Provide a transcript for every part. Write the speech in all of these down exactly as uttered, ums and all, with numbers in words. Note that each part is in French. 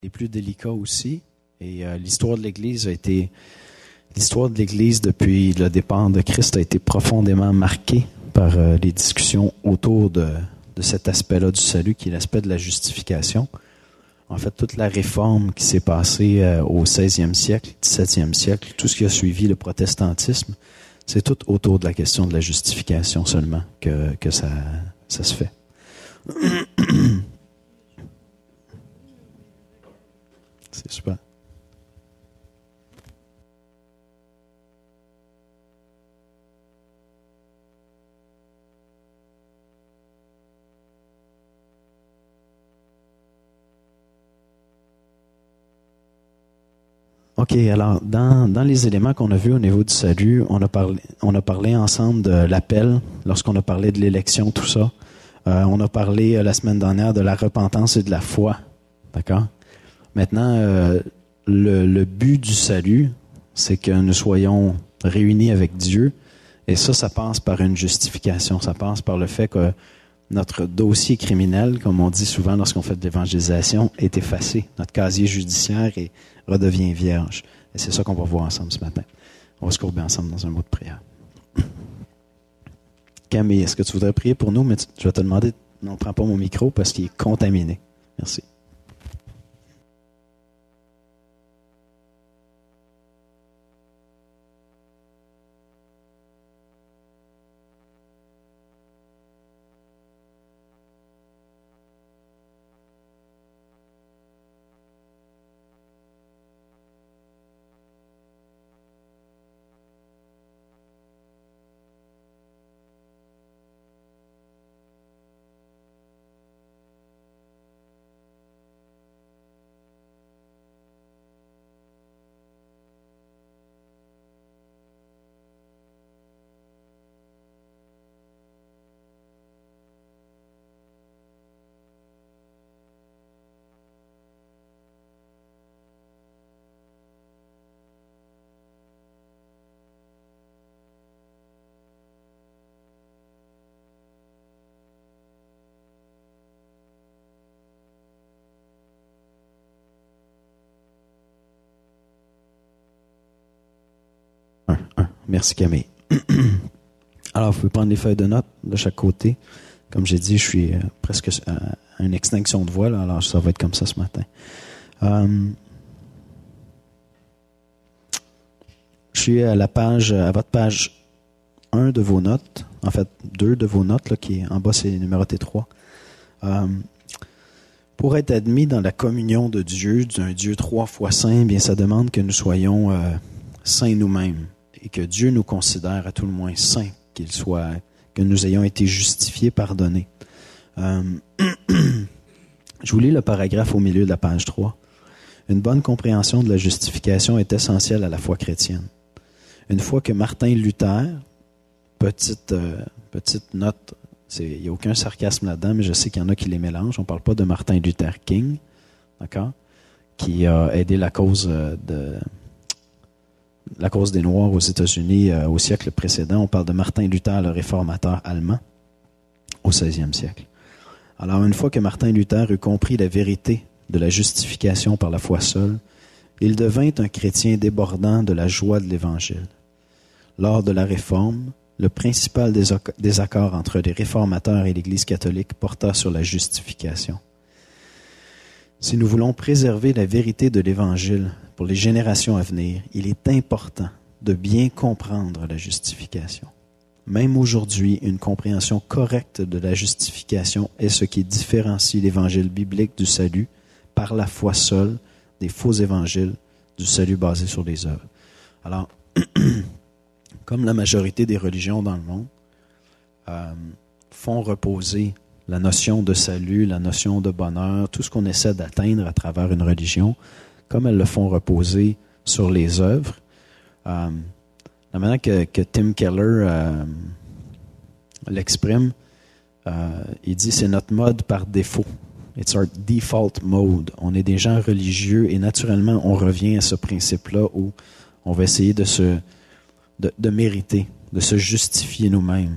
les plus délicats aussi. Et euh, l'histoire de l'Église a été, l'histoire de l'Église depuis le départ de Christ a été profondément marquée par euh, les discussions autour de, de cet aspect-là du salut, qui est l'aspect de la justification. En fait, toute la réforme qui s'est passée euh, au seizième siècle, dix-septième siècle, tout ce qui a suivi le protestantisme, c'est tout autour de la question de la justification seulement que, que ça, ça se fait. C'est super. OK, alors, dans, dans les éléments qu'on a vus au niveau du salut, on a parlé, on a parlé ensemble de l'appel, lorsqu'on a parlé de l'élection, tout ça. Euh, on a parlé euh, la semaine dernière de la repentance et de la foi. D'accord? Maintenant, euh, le, le but du salut, c'est que nous soyons réunis avec Dieu. Et ça, ça passe par une justification. Ça passe par le fait que notre dossier criminel, comme on dit souvent lorsqu'on fait de l'évangélisation, est effacé. Notre casier judiciaire est, redevient vierge. Et c'est ça qu'on va voir ensemble ce matin. On va se courber ensemble dans un mot de prière. Camille, est-ce que tu voudrais prier pour nous? Mais tu, je vais te demander, non, prends pas mon micro parce qu'il est contaminé. Merci. Merci Camille. Alors, vous pouvez prendre les feuilles de notes de chaque côté. Comme j'ai dit, je suis euh, presque à une extinction de voix, là, alors ça va être comme ça ce matin. Euh, je suis à la page, à votre page un de vos notes, en fait deux de vos notes, là, qui est en bas, c'est numéroté trois. Euh, pour être admis dans la communion de Dieu, d'un Dieu trois fois saint, bien ça demande que nous soyons euh, saints nous-mêmes. Et que Dieu nous considère à tout le moins saints, qu'il soit, que nous ayons été justifiés, pardonnés. Euh, je vous lis le paragraphe au milieu de la page trois. Une bonne compréhension de la justification est essentielle à la foi chrétienne. Une fois que Martin Luther, petite, euh, petite note, il n'y a aucun sarcasme là-dedans, mais je sais qu'il y en a qui les mélangent. On ne parle pas de Martin Luther King, d'accord, qui a aidé la cause de... la cause des Noirs aux États-Unis euh, au siècle précédent. On parle de Martin Luther, le réformateur allemand, au seizième siècle. Alors, une fois que Martin Luther eut compris la vérité de la justification par la foi seule, il devint un chrétien débordant de la joie de l'Évangile. Lors de la Réforme, le principal désaccord entre les réformateurs et l'Église catholique porta sur la justification. Si nous voulons préserver la vérité de l'Évangile pour les générations à venir, il est important de bien comprendre la justification. Même aujourd'hui, une compréhension correcte de la justification est ce qui différencie l'Évangile biblique du salut par la foi seule des faux évangiles du salut basé sur les œuvres. Alors, comme la majorité des religions dans le monde euh, font reposer la notion de salut, la notion de bonheur, tout ce qu'on essaie d'atteindre à travers une religion, comme elles le font reposer sur les œuvres. Euh, la manière que, que Tim Keller euh, l'exprime, euh, il dit c'est notre mode par défaut. It's our default mode. On est des gens religieux et naturellement on revient à ce principe-là où on va essayer de se de, de mériter, de se justifier nous-mêmes.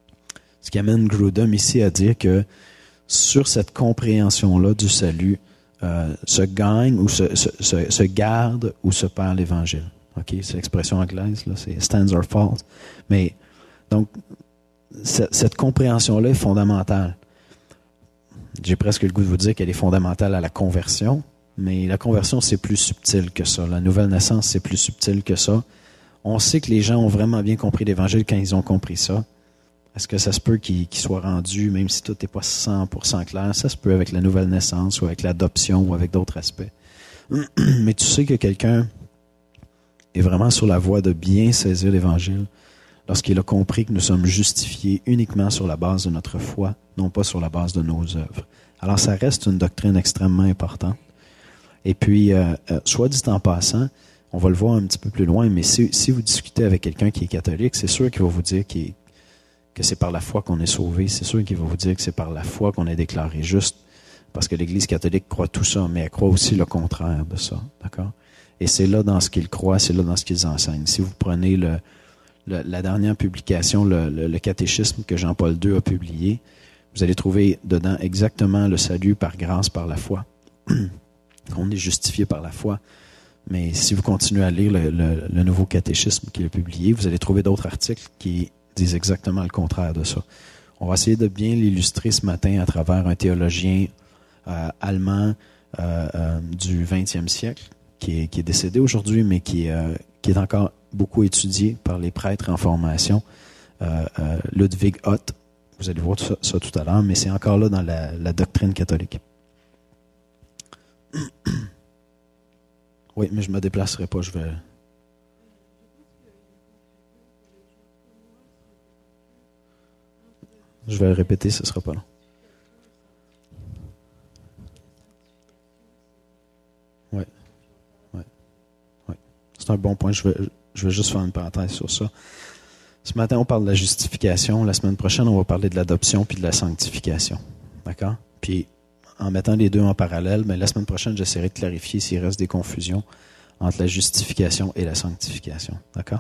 Ce qui amène Grudem ici à dire que sur cette compréhension-là du salut, euh, se gagne ou se, se, se, se garde ou se perd l'Évangile. OK? C'est l'expression anglaise, là, c'est stands or falls. Mais, donc, cette, cette compréhension-là est fondamentale. J'ai presque le goût de vous dire qu'elle est fondamentale à la conversion, mais la conversion, c'est plus subtil que ça. La nouvelle naissance, c'est plus subtil que ça. On sait que les gens ont vraiment bien compris l'Évangile quand ils ont compris ça. Est-ce que ça se peut qu'il, qu'il soit rendu, même si tout n'est pas cent pour cent clair, ça se peut avec la nouvelle naissance ou avec l'adoption ou avec d'autres aspects. Mais tu sais que quelqu'un est vraiment sur la voie de bien saisir l'Évangile lorsqu'il a compris que nous sommes justifiés uniquement sur la base de notre foi, non pas sur la base de nos œuvres. Alors ça reste une doctrine extrêmement importante. Et puis, euh, euh, soit dit en passant, on va le voir un petit peu plus loin, mais si, si vous discutez avec quelqu'un qui est catholique, c'est sûr qu'il va vous dire qu'il est que c'est par la foi qu'on est sauvé. C'est sûr qu'il va vous dire que c'est par la foi qu'on est déclaré juste, parce que l'Église catholique croit tout ça, mais elle croit aussi le contraire de ça, d'accord? Et c'est là dans ce qu'ils croient, c'est là dans ce qu'ils enseignent. Si vous prenez le, le, la dernière publication, le, le, le catéchisme que Jean-Paul deux a publié, vous allez trouver dedans exactement le salut par grâce, par la foi. On est justifié par la foi. Mais si vous continuez à lire le, le, le nouveau catéchisme qu'il a publié, vous allez trouver d'autres articles qui disent exactement le contraire de ça. On va essayer de bien l'illustrer ce matin à travers un théologien euh, allemand euh, euh, du vingtième siècle, qui est, qui est décédé aujourd'hui, mais qui, euh, qui est encore beaucoup étudié par les prêtres en formation, euh, euh, Ludwig Ott. Vous allez voir ça, ça tout à l'heure, mais c'est encore là dans la, la doctrine catholique. Oui, mais je ne me déplacerai pas, je vais... Je vais le répéter, ce ne sera pas long. Oui. Oui. Oui. C'est un bon point. Je vais, je vais juste faire une parenthèse sur ça. Ce matin, on parle de la justification. La semaine prochaine, on va parler de l'adoption puis de la sanctification. D'accord? Puis, en mettant les deux en parallèle, mais la semaine prochaine, j'essaierai de clarifier s'il reste des confusions entre la justification et la sanctification. D'accord?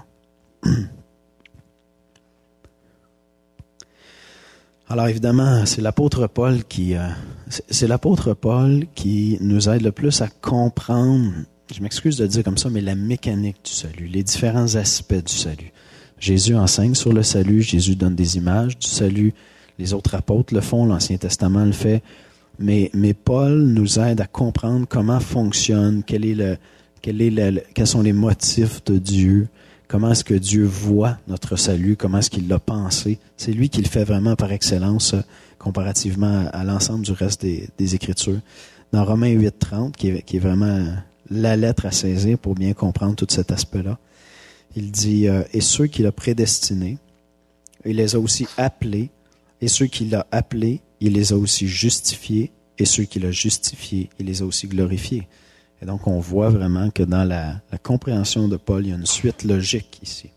Alors évidemment, c'est l'apôtre Paul qui euh, c'est l'apôtre Paul qui nous aide le plus à comprendre, je m'excuse de le dire comme ça, mais la mécanique du salut, les différents aspects du salut. Jésus enseigne sur le salut, Jésus donne des images du salut, les autres apôtres le font, l'Ancien Testament le fait, mais, mais Paul nous aide à comprendre comment fonctionne, quel est le, quel est le, quels sont les motifs de Dieu, comment est-ce que Dieu voit notre salut, comment est-ce qu'il l'a pensé. C'est lui qui le fait vraiment par excellence, euh, comparativement à, à l'ensemble du reste des, des Écritures. Dans Romains huit trente, qui est, qui est vraiment la lettre à saisir pour bien comprendre tout cet aspect-là, il dit euh, « Et ceux qu'il a prédestinés, il les a aussi appelés, et ceux qu'il a appelés, il les a aussi justifiés, et ceux qu'il a justifiés, il les a aussi glorifiés. » Et donc, on voit vraiment que dans la, la compréhension de Paul, il y a une suite logique ici.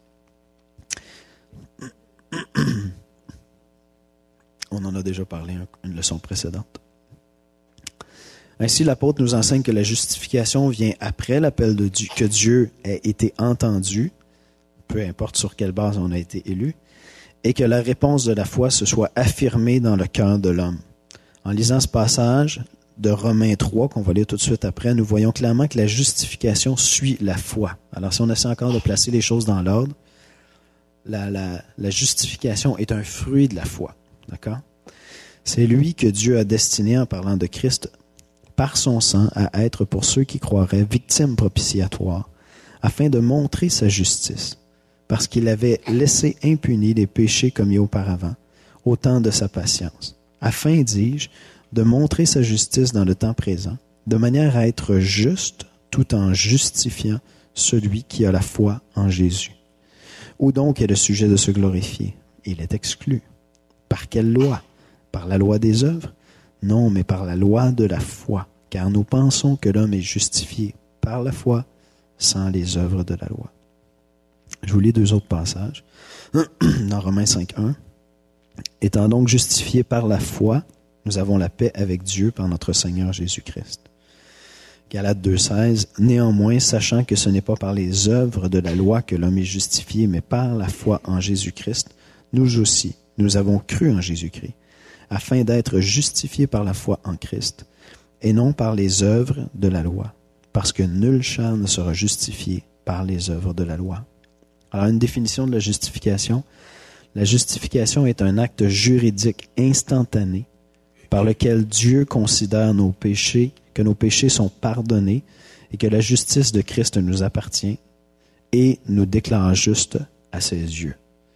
On en a déjà parlé une leçon précédente. Ainsi, l'apôtre nous enseigne que la justification vient après l'appel de Dieu, que Dieu ait été entendu, peu importe sur quelle base on a été élu, et que la réponse de la foi se soit affirmée dans le cœur de l'homme. En lisant ce passage de Romains trois, qu'on va lire tout de suite après, nous voyons clairement que la justification suit la foi. Alors, si on essaie encore de placer les choses dans l'ordre, la, la, la justification est un fruit de la foi. D'accord? C'est lui que Dieu a destiné, en parlant de Christ, par son sang, à être pour ceux qui croiraient victime propitiatoire, afin de montrer sa justice, parce qu'il avait laissé impunis les péchés commis auparavant, au temps de sa patience, afin, dis-je, de montrer sa justice dans le temps présent, de manière à être juste tout en justifiant celui qui a la foi en Jésus. Où donc est le sujet de se glorifier? Il est exclu. Par quelle loi? Par la loi des œuvres? Non, mais par la loi de la foi, car nous pensons que l'homme est justifié par la foi sans les œuvres de la loi. Je vous lis deux autres passages. Dans Romains cinq un, « Étant donc justifiés par la foi, nous avons la paix avec Dieu par notre Seigneur Jésus-Christ. » Galates deux seize, « Néanmoins, sachant que ce n'est pas par les œuvres de la loi que l'homme est justifié, mais par la foi en Jésus-Christ, nous aussi, nous avons cru en Jésus-Christ, afin d'être justifiés par la foi en Christ, et non par les œuvres de la loi, parce que nul chair ne sera justifié par les œuvres de la loi. Alors, une définition de la justification. La justification est un acte juridique instantané par lequel Dieu considère nos péchés, que nos péchés sont pardonnés et que la justice de Christ nous appartient et nous déclare justes à ses yeux.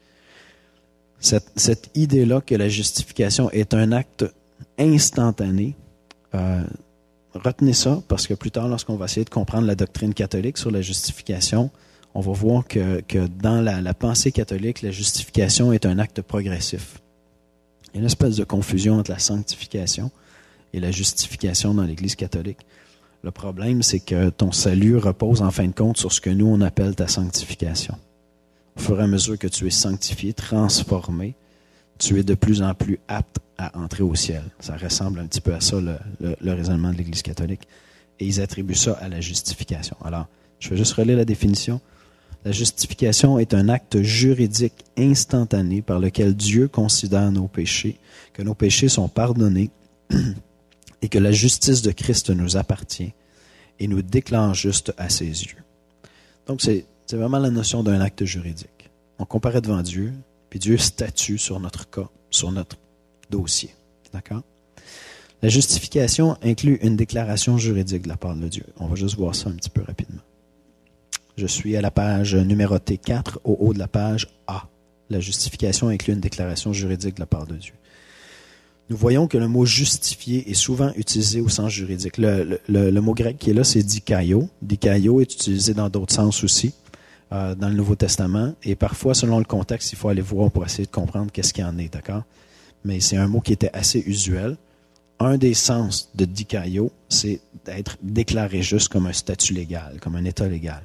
Cette, cette idée-là que la justification est un acte instantané, euh, retenez ça parce que plus tard, lorsqu'on va essayer de comprendre la doctrine catholique sur la justification, on va voir que, que dans la, la pensée catholique, la justification est un acte progressif. Il y a une espèce de confusion entre la sanctification et la justification dans l'Église catholique. Le problème, c'est que ton salut repose en fin de compte sur ce que nous, on appelle ta sanctification. Au fur et à mesure que tu es sanctifié, transformé, tu es de plus en plus apte à entrer au ciel. Ça ressemble un petit peu à ça, le, le, le raisonnement de l'Église catholique. Et ils attribuent ça à la justification. Alors, je vais juste relire la définition. La justification est un acte juridique instantané par lequel Dieu considère nos péchés, que nos péchés sont pardonnés et que la justice de Christ nous appartient et nous déclare juste à ses yeux. Donc, c'est, c'est vraiment la notion d'un acte juridique. On comparaît devant Dieu, puis Dieu statue sur notre cas, sur notre dossier. D'accord? La justification inclut une déclaration juridique de la part de Dieu. On va juste voir ça un petit peu rapidement. Je suis à la page numérotée quatre, au haut de la page A. La justification inclut une déclaration juridique de la part de Dieu. Nous voyons que le mot « justifier » est souvent utilisé au sens juridique. Le, le, le mot grec qui est là, c'est « dikaio ». « Dikaio » est utilisé dans d'autres sens aussi, euh, dans le Nouveau Testament. Et parfois, selon le contexte, il faut aller voir pour essayer de comprendre qu'est-ce qu'il y en est, d'accord? Mais c'est un mot qui était assez usuel. Un des sens de « dikaio », c'est d'être déclaré juste comme un statut légal, comme un état légal.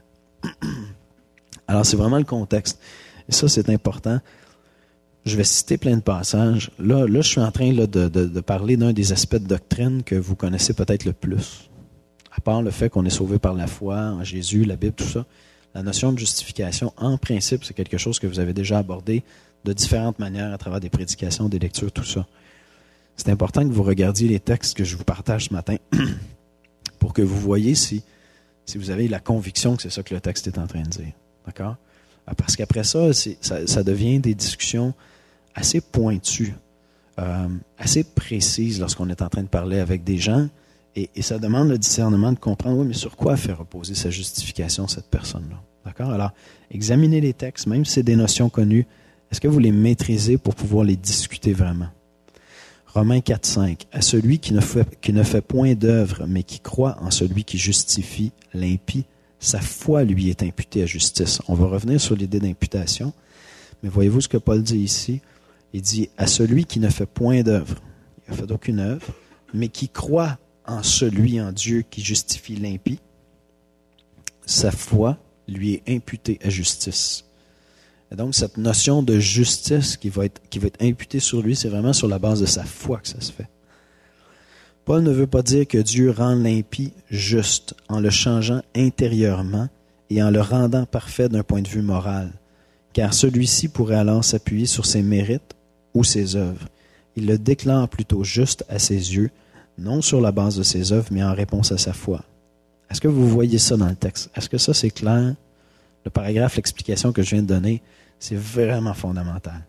Alors, c'est vraiment le contexte. Et ça, c'est important. Je vais citer plein de passages. Là, là je suis en train là, de, de, de parler d'un des aspects de doctrine que vous connaissez peut-être le plus. À part le fait qu'on est sauvé par la foi en Jésus, la Bible, tout ça, la notion de justification, en principe, c'est quelque chose que vous avez déjà abordé de différentes manières à travers des prédications, des lectures, tout ça. C'est important que vous regardiez les textes que je vous partage ce matin pour que vous voyez si... si vous avez la conviction que c'est ça que le texte est en train de dire. D'accord? Parce qu'après ça, c'est, ça, ça devient des discussions assez pointues, euh, assez précises lorsqu'on est en train de parler avec des gens. Et, et ça demande le discernement de comprendre, oui, mais sur quoi fait reposer sa justification, cette personne-là? D'accord? Alors, examinez les textes, même si c'est des notions connues, est-ce que vous les maîtrisez pour pouvoir les discuter vraiment? Romains quatre, cinq. À celui qui ne fait, qui ne fait point d'œuvre, mais qui croit en celui qui justifie l'impie, sa foi lui est imputée à justice. On va revenir sur l'idée d'imputation, mais voyez-vous ce que Paul dit ici? Il dit à celui qui ne fait point d'œuvre, il n'a fait aucune œuvre, mais qui croit en celui, en Dieu, qui justifie l'impie, sa foi lui est imputée à justice. Et donc, cette notion de justice qui va être, qui va être imputée sur lui, c'est vraiment sur la base de sa foi que ça se fait. Paul ne veut pas dire que Dieu rend l'impie juste en le changeant intérieurement et en le rendant parfait d'un point de vue moral, car celui-ci pourrait alors s'appuyer sur ses mérites ou ses œuvres. Il le déclare plutôt juste à ses yeux, non sur la base de ses œuvres, mais en réponse à sa foi. Est-ce que vous voyez ça dans le texte? Est-ce que ça, c'est clair? Le paragraphe, l'explication que je viens de donner, c'est vraiment fondamental.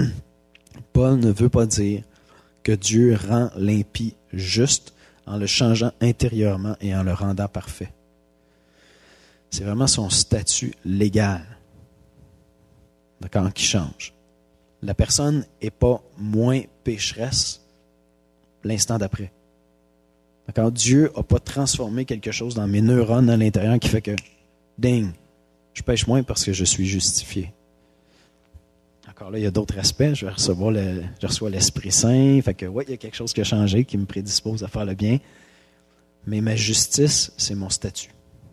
Paul ne veut pas dire que Dieu rend l'impie juste en le changeant intérieurement et en le rendant parfait. C'est vraiment son statut légal, d'accord, qui change. La personne n'est pas moins pécheresse l'instant d'après. D'accord? Dieu n'a pas transformé quelque chose dans mes neurones à l'intérieur qui fait que, ding, je pêche moins parce que je suis justifié. Encore là, il y a d'autres aspects. Je vais recevoir le, je reçois l'Esprit Saint. Fait que, ouais, il y a quelque chose qui a changé, qui me prédispose à faire le bien. Mais ma justice, c'est mon statut.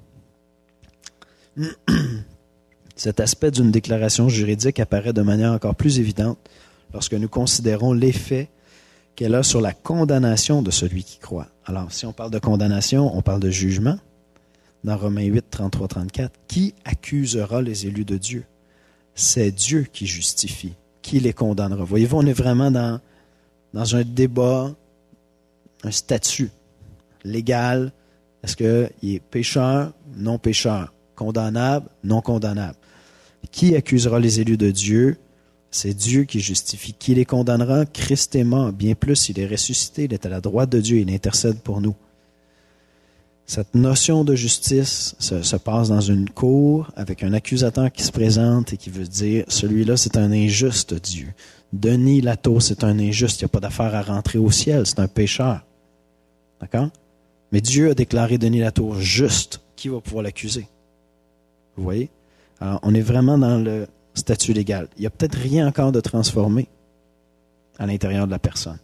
Cet aspect d'une déclaration juridique apparaît de manière encore plus évidente lorsque nous considérons l'effet qu'elle a sur la condamnation de celui qui croit. Alors, si on parle de condamnation, on parle de jugement. Dans Romains huit, trente-trois, trente-quatre, qui accusera les élus de Dieu? C'est Dieu qui justifie. Qui les condamnera? Voyez-vous, on est vraiment dans, dans un débat, un statut. légal. Est-ce qu'il est pécheur, non pécheur, condamnable, non condamnable? Qui accusera les élus de Dieu? C'est Dieu qui justifie. Qui les condamnera? Christ est mort. Bien plus, il est ressuscité, il est à la droite de Dieu, il intercède pour nous. Cette notion de justice se, se passe dans une cour avec un accusateur qui se présente et qui veut dire « Celui-là, c'est un injuste, Dieu. Denis Latour, c'est un injuste. Il n'y a pas d'affaire à rentrer au ciel. C'est un pécheur. » D'accord? Mais Dieu a déclaré Denis Latour juste. Qui va pouvoir l'accuser? Vous voyez? Alors, on est vraiment dans le statut légal. Il n'y a peut-être rien encore de transformé à l'intérieur de la personne.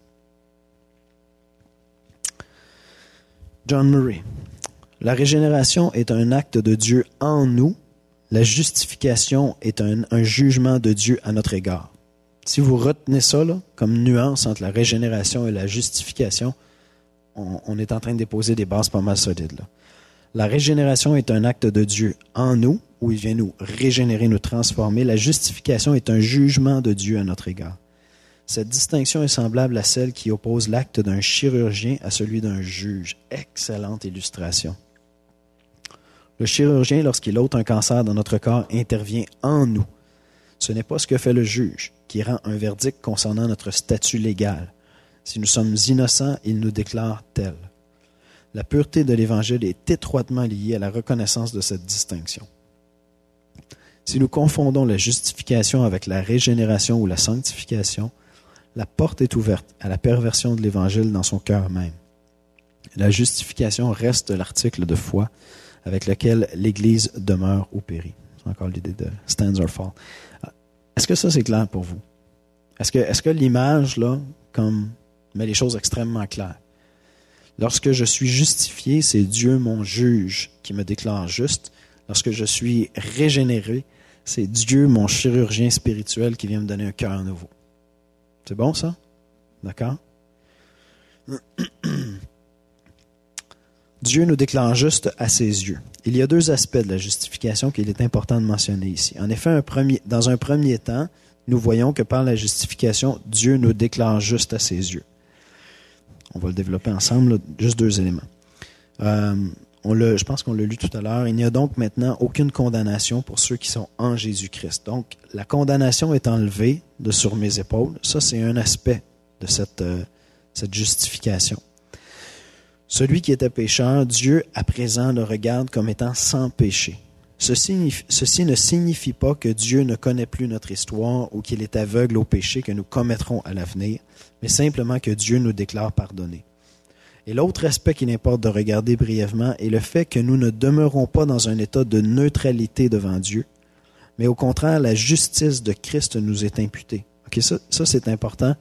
John Murray. La régénération est un acte de Dieu en nous. La justification est un, un jugement de Dieu à notre égard. Si vous retenez ça là, comme nuance entre la régénération et la justification, on, on est en train de déposer des bases pas mal solides. Là. La régénération est un acte de Dieu en nous, où il vient nous régénérer, nous transformer. La justification est un jugement de Dieu à notre égard. Cette distinction est semblable à celle qui oppose l'acte d'un chirurgien à celui d'un juge. Excellente illustration. Le chirurgien, lorsqu'il ôte un cancer dans notre corps, intervient en nous. Ce n'est pas ce que fait le juge, qui rend un verdict concernant notre statut légal. Si nous sommes innocents, il nous déclare tel. La pureté de l'Évangile est étroitement liée à la reconnaissance de cette distinction. Si nous confondons la justification avec la régénération ou la sanctification, la porte est ouverte à la perversion de l'Évangile dans son cœur même. La justification reste l'article de foi avec lequel l'Église demeure ou périt. C'est encore l'idée de stands or fall. Est-ce que ça, c'est clair pour vous? Est-ce que, est-ce que l'image, là, comme, met les choses extrêmement claires? Lorsque je suis justifié, c'est Dieu, mon juge, qui me déclare juste. Lorsque je suis régénéré, c'est Dieu, mon chirurgien spirituel, qui vient me donner un cœur nouveau. C'est bon, ça? D'accord? Dieu nous déclare juste à ses yeux. Il y a deux aspects de la justification qu'il est important de mentionner ici. En effet, un premier, dans un premier temps, nous voyons que par la justification, Dieu nous déclare juste à ses yeux. On va le développer ensemble, là, juste deux éléments. Euh, on l'a, je pense qu'on l'a lu tout à l'heure. Il n'y a donc maintenant aucune condamnation pour ceux qui sont en Jésus-Christ. Donc, la condamnation est enlevée de sur mes épaules. Ça, c'est un aspect de cette, euh, cette justification. Celui qui était pécheur, Dieu, à présent, le regarde comme étant sans péché. Ceci, ceci ne signifie pas que Dieu ne connaît plus notre histoire ou qu'il est aveugle au péché que nous commettrons à l'avenir, mais simplement que Dieu nous déclare pardonnés. Et l'autre aspect qu'il importe de regarder brièvement est le fait que nous ne demeurons pas dans un état de neutralité devant Dieu, mais au contraire, la justice de Christ nous est imputée. Okay, ça, ça, c'est important.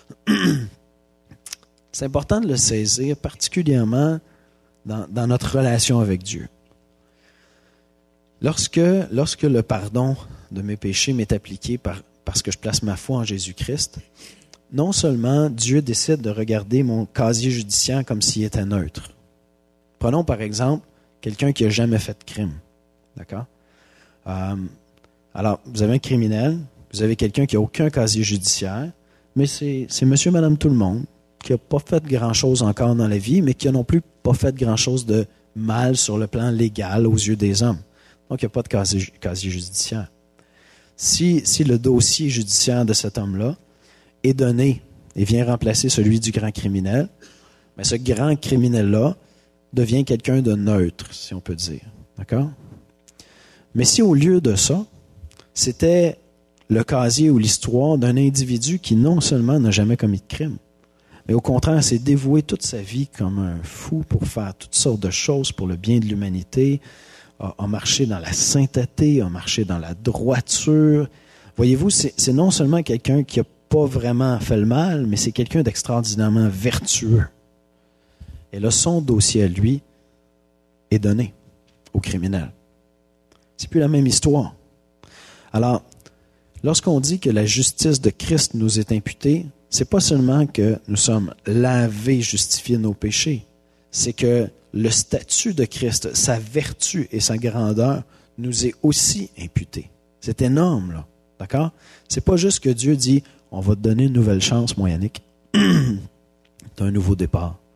C'est important de le saisir, particulièrement dans, dans notre relation avec Dieu. Lorsque, lorsque le pardon de mes péchés m'est appliqué par, parce que je place ma foi en Jésus-Christ, non seulement Dieu décide de regarder mon casier judiciaire comme s'il était neutre. Prenons par exemple quelqu'un qui n'a jamais fait de crime. D'accord? Euh, alors, vous avez un criminel, vous avez quelqu'un qui n'a aucun casier judiciaire, mais c'est, c'est monsieur, madame, tout le monde, qui n'a pas fait grand-chose encore dans la vie, mais qui n'a non plus pas fait grand-chose de mal sur le plan légal aux yeux des hommes. Donc, il n'y a pas de casier, casier judiciaire. Si, si le dossier judiciaire de cet homme-là est donné et vient remplacer celui du grand criminel, mais ce grand criminel-là devient quelqu'un de neutre, si on peut dire. D'accord? Mais si au lieu de ça, c'était le casier ou l'histoire d'un individu qui non seulement n'a jamais commis de crime, mais au contraire s'est dévoué toute sa vie comme un fou pour faire toutes sortes de choses pour le bien de l'humanité, a, a marché dans la sainteté, a marché dans la droiture. Voyez-vous, c'est, c'est non seulement quelqu'un qui n'a pas vraiment fait le mal, mais c'est quelqu'un d'extraordinairement vertueux. Et là, son dossier à lui est donné au criminel. C'est plus la même histoire. Alors, lorsqu'on dit que la justice de Christ nous est imputée, c'est pas seulement que nous sommes lavés, justifiés de nos péchés, c'est que le statut de Christ, sa vertu et sa grandeur nous est aussi imputé. C'est énorme, là. D'accord? C'est pas juste que Dieu dit, on va te donner une nouvelle chance, mon Yannick. T'as un nouveau départ.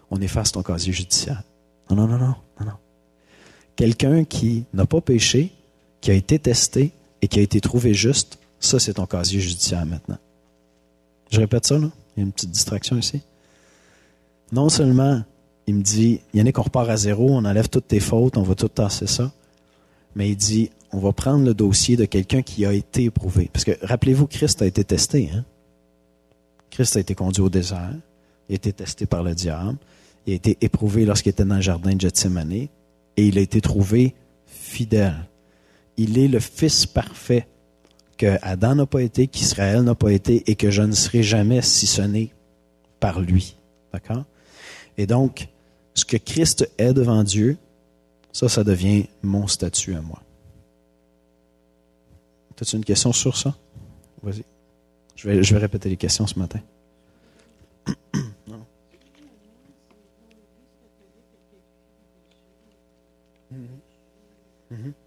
on efface ton casier judiciaire. Non, non, non, non, non, non. Quelqu'un qui n'a pas péché, qui a été testé et qui a été trouvé juste, ça, c'est ton casier judiciaire maintenant. Je répète ça, là. Il y a une petite distraction ici. Non seulement, il me dit, Yannick, on repart à zéro, on enlève toutes tes fautes, on va tout tasser ça. Mais il dit, on va prendre le dossier de quelqu'un qui a été éprouvé. Parce que, rappelez-vous, Christ a été testé. Hein? Christ a été conduit au désert. Il a été testé par le diable. Il a été éprouvé lorsqu'il était dans le jardin de Gethsémane. Et il a été trouvé fidèle. Il est le Fils parfait que Adam n'a pas été, qu'Israël n'a pas été et que je ne serai jamais si ce n'est par lui. D'accord? Et donc, ce que Christ est devant Dieu, ça, ça devient mon statut à moi. As-tu une question sur ça? Vas-y. Je vais, je vais répéter les questions ce matin. Non. Mm-hmm. Mm-hmm.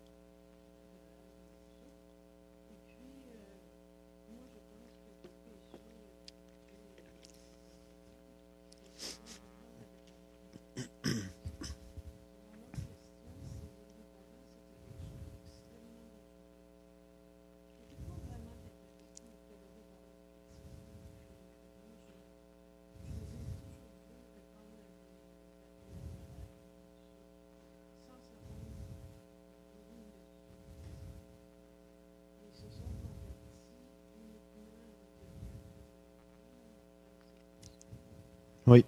Oui.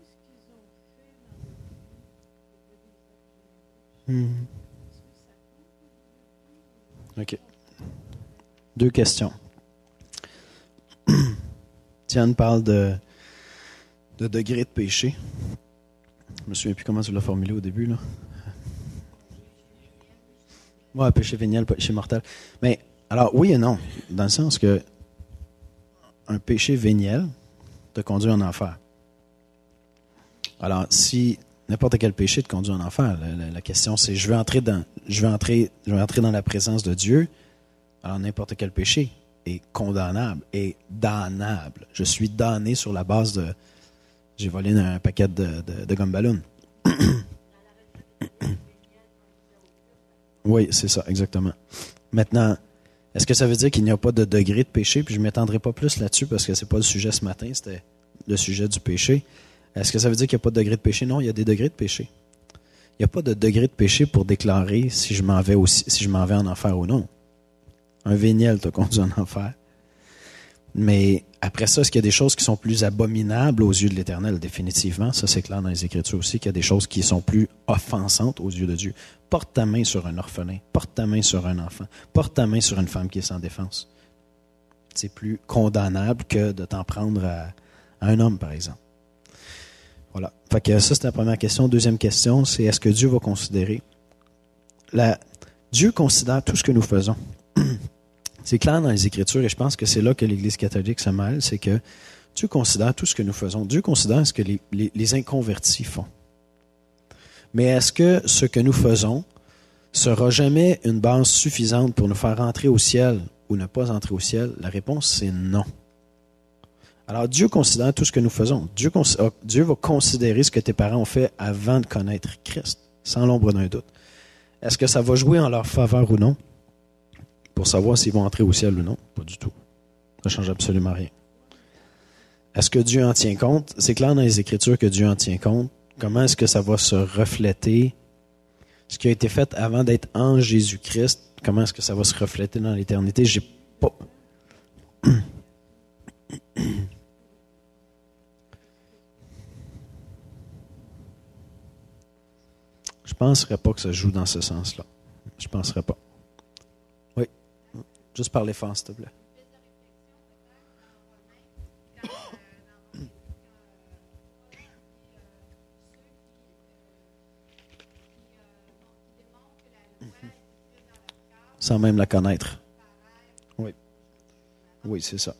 Mm-hmm. OK. Deux questions. Diane parle de, de degré de péché. Je ne me souviens plus comment tu l'as formulé au début, là. Ouais, péché véniel, péché mortel. Mais, alors, oui et non, dans le sens que un péché véniel te conduit en enfer. Alors, si n'importe quel péché te conduit en enfer, la, la, la question c'est, je veux entrer dans, je veux entrer, je veux entrer dans la présence de Dieu. Alors, n'importe quel péché est condamnable, est damnable. Je suis damné sur la base de, j'ai volé un paquet de, de, de gomme ballon. Oui, c'est ça, exactement. Maintenant, est-ce que ça veut dire qu'il n'y a pas de degré de péché? Puis je ne m'étendrai pas plus là-dessus parce que ce n'est pas le sujet ce matin, c'était le sujet du péché. Est-ce que ça veut dire qu'il n'y a pas de degré de péché? Non, il y a des degrés de péché. Il n'y a pas de degré de péché pour déclarer si je m'en vais aussi, si je m'en vais en enfer ou non. Un véniel te conduit en enfer. Mais après ça, est-ce qu'il y a des choses qui sont plus abominables aux yeux de l'Éternel? Définitivement, ça c'est clair dans les Écritures aussi, qu'il y a des choses qui sont plus offensantes aux yeux de Dieu. Porte ta main sur un orphelin, porte ta main sur un enfant, porte ta main sur une femme qui est sans défense. C'est plus condamnable que de t'en prendre à, à un homme, par exemple. Voilà. Fait que ça, c'est la première question. Deuxième question, c'est est-ce que Dieu va considérer? La, Dieu considère tout ce que nous faisons. C'est clair dans les Écritures, et je pense que c'est là que l'Église catholique se mêle, c'est que Dieu considère tout ce que nous faisons. Dieu considère ce que les, les, les inconvertis font. Mais est-ce que ce que nous faisons sera jamais une base suffisante pour nous faire entrer au ciel ou ne pas entrer au ciel? La réponse, c'est non. Alors, Dieu considère tout ce que nous faisons. Dieu, Dieu va considérer ce que tes parents ont fait avant de connaître Christ, sans l'ombre d'un doute. Est-ce que ça va jouer en leur faveur ou non? Pour savoir s'ils vont entrer au ciel ou non? Pas du tout. Ça ne change absolument rien. Est-ce que Dieu en tient compte? C'est clair dans les Écritures que Dieu en tient compte. Comment est-ce que ça va se refléter? Ce qui a été fait avant d'être en Jésus-Christ, comment est-ce que ça va se refléter dans l'éternité? J'ai pas... Je ne penserais pas que ça joue dans ce sens-là. Je ne penserais pas. Oui. Juste parler fort, s'il te plaît. Sans même la connaître. Oui. Oui, c'est ça.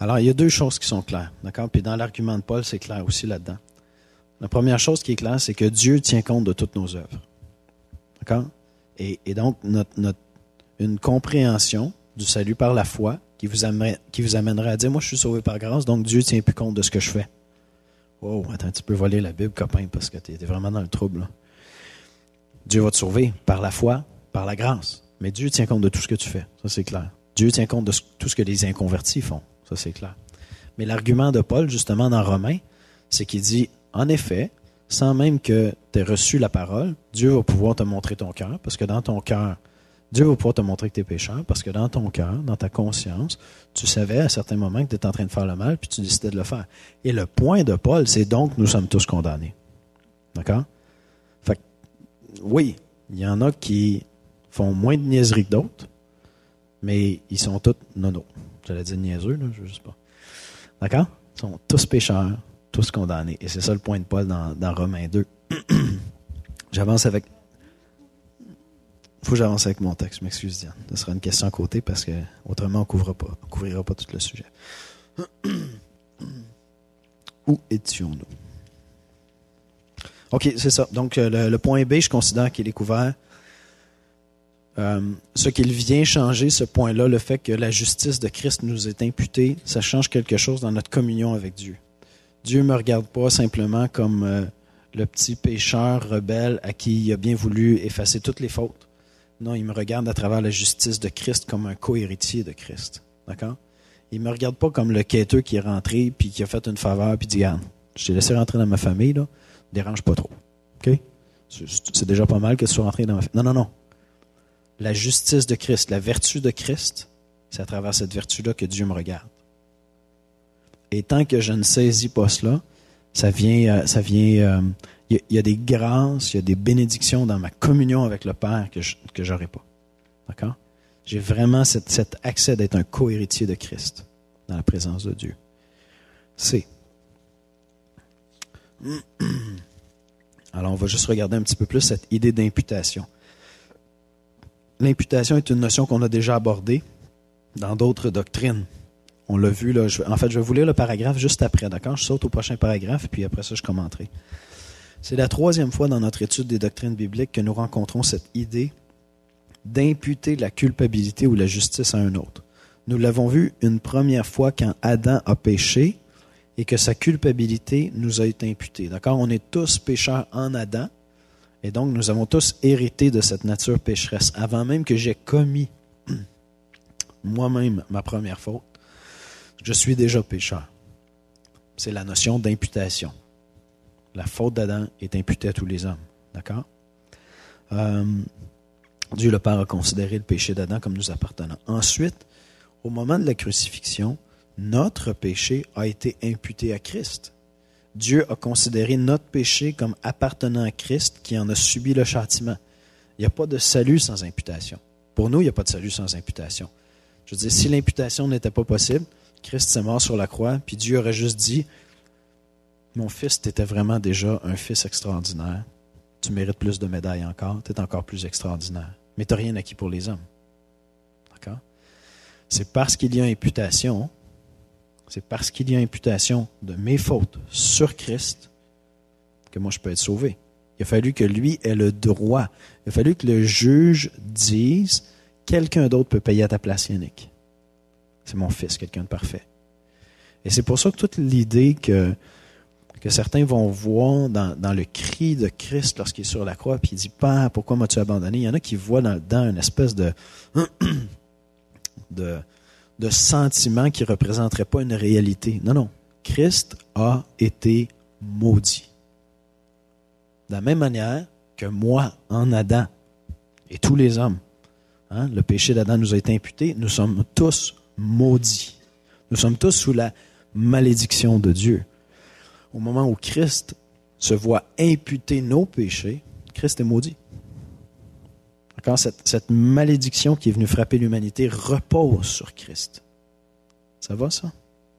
Alors, il y a deux choses qui sont claires, d'accord? Puis dans l'argument de Paul, c'est clair aussi là-dedans. La première chose qui est claire, c'est que Dieu tient compte de toutes nos œuvres. D'accord? Et, et donc, notre, notre, une compréhension du salut par la foi qui vous, amènerait, qui vous amènerait à dire, moi, je suis sauvé par grâce, donc Dieu ne tient plus compte de ce que je fais. Wow, attends, tu peux voler la Bible, copain, parce que tu es vraiment dans le trouble. Là. Dieu va te sauver par la foi, par la grâce. Mais Dieu tient compte de tout ce que tu fais. Ça, c'est clair. Dieu tient compte de ce, tout ce que les inconvertis font. Ça, c'est clair. Mais l'argument de Paul, justement, dans Romains, c'est qu'il dit, en effet, sans même que tu aies reçu la parole, Dieu va pouvoir te montrer ton cœur, parce que dans ton cœur, Dieu va pouvoir te montrer que tu es pécheur, parce que dans ton cœur, dans ta conscience, tu savais à certains moments que tu étais en train de faire le mal, puis tu décidais de le faire. Et le point de Paul, c'est donc nous sommes tous condamnés. D'accord? Fait que, oui, il y en a qui font moins de niaiseries que d'autres, mais ils sont tous nono. J'allais dire niaiseux, là, je veux juste pas. D'accord? Ils sont tous pécheurs, tous condamnés. Et c'est ça le point de Paul dans, dans Romains deux. J'avance avec... Il faut que j'avance avec mon texte, je m'excuse Diane. Ce sera une question à côté parce que autrement on ne couvrira pas, on couvrira pas tout le sujet. Où étions-nous? OK, c'est ça. Donc le, le point B, je considère qu'il est couvert. Euh, ce qu'il vient changer, ce point-là, le fait que la justice de Christ nous est imputée, ça change quelque chose dans notre communion avec Dieu. Dieu ne me regarde pas simplement comme euh, le petit pécheur rebelle à qui il a bien voulu effacer toutes les fautes. Non, il me regarde à travers la justice de Christ comme un co-héritier de Christ. D'accord? Il ne me regarde pas comme le quêteux qui est rentré puis qui a fait une faveur puis dit, regarde, je t'ai laissé rentrer dans ma famille, là, dérange pas trop. OK? C'est, c'est déjà pas mal que tu sois rentré dans ma famille. Non, non, non. La justice de Christ, la vertu de Christ, c'est à travers cette vertu-là que Dieu me regarde. Et tant que je ne saisis pas cela, ça vient, ça vient, il euh, y, y a des grâces, il y a des bénédictions dans ma communion avec le Père que je que j'aurai pas. D'accord? J'ai vraiment cette, cet accès d'être un co-héritier de Christ dans la présence de Dieu. C'est. Alors, on va juste regarder un petit peu plus cette idée d'imputation. L'imputation est une notion qu'on a déjà abordée dans d'autres doctrines. On l'a vu, là. Je, en fait, je vais vous lire le paragraphe juste après, d'accord? Je saute au prochain paragraphe, puis après ça, je commenterai. C'est la troisième fois dans notre étude des doctrines bibliques que nous rencontrons cette idée d'imputer la culpabilité ou la justice à un autre. Nous l'avons vu une première fois quand Adam a péché et que sa culpabilité nous a été imputée. D'accord? On est tous pécheurs en Adam, et donc nous avons tous hérité de cette nature pécheresse. Avant même que j'aie commis moi-même ma première faute, je suis déjà pécheur. C'est la notion d'imputation. La faute d'Adam est imputée à tous les hommes. D'accord? Euh, Dieu le Père a considéré le péché d'Adam comme nous appartenant. Ensuite, au moment de la crucifixion, notre péché a été imputé à Christ. Dieu a considéré notre péché comme appartenant à Christ qui en a subi le châtiment. Il n'y a pas de salut sans imputation. Pour nous, il n'y a pas de salut sans imputation. Je veux dire, si l'imputation n'était pas possible, Christ s'est mort sur la croix, puis Dieu aurait juste dit, « Mon fils, tu étais vraiment déjà un fils extraordinaire. Tu mérites plus de médailles encore, tu es encore plus extraordinaire. Mais tu n'as rien acquis pour les hommes. » D'accord? C'est parce qu'il y a imputation, c'est parce qu'il y a imputation de mes fautes sur Christ que moi je peux être sauvé. Il a fallu que lui ait le droit. Il a fallu que le juge dise, « Quelqu'un d'autre peut payer à ta place, Yannick. » C'est mon fils, quelqu'un de parfait. Et c'est pour ça que toute l'idée que, que certains vont voir dans, dans le cri de Christ lorsqu'il est sur la croix, puis il dit, « Père, pourquoi m'as-tu abandonné? » Il y en a qui voient dans, dans une espèce de, de, de sentiment qui ne représenterait pas une réalité. Non, non. Christ a été maudit. De la même manière que moi, en Adam, et tous les hommes, hein, le péché d'Adam nous a été imputé, nous sommes tous maudits. Nous sommes tous sous la malédiction de Dieu. Au moment où Christ se voit imputer nos péchés, Christ est maudit. D'accord? Cette, cette malédiction qui est venue frapper l'humanité repose sur Christ. Ça va, ça?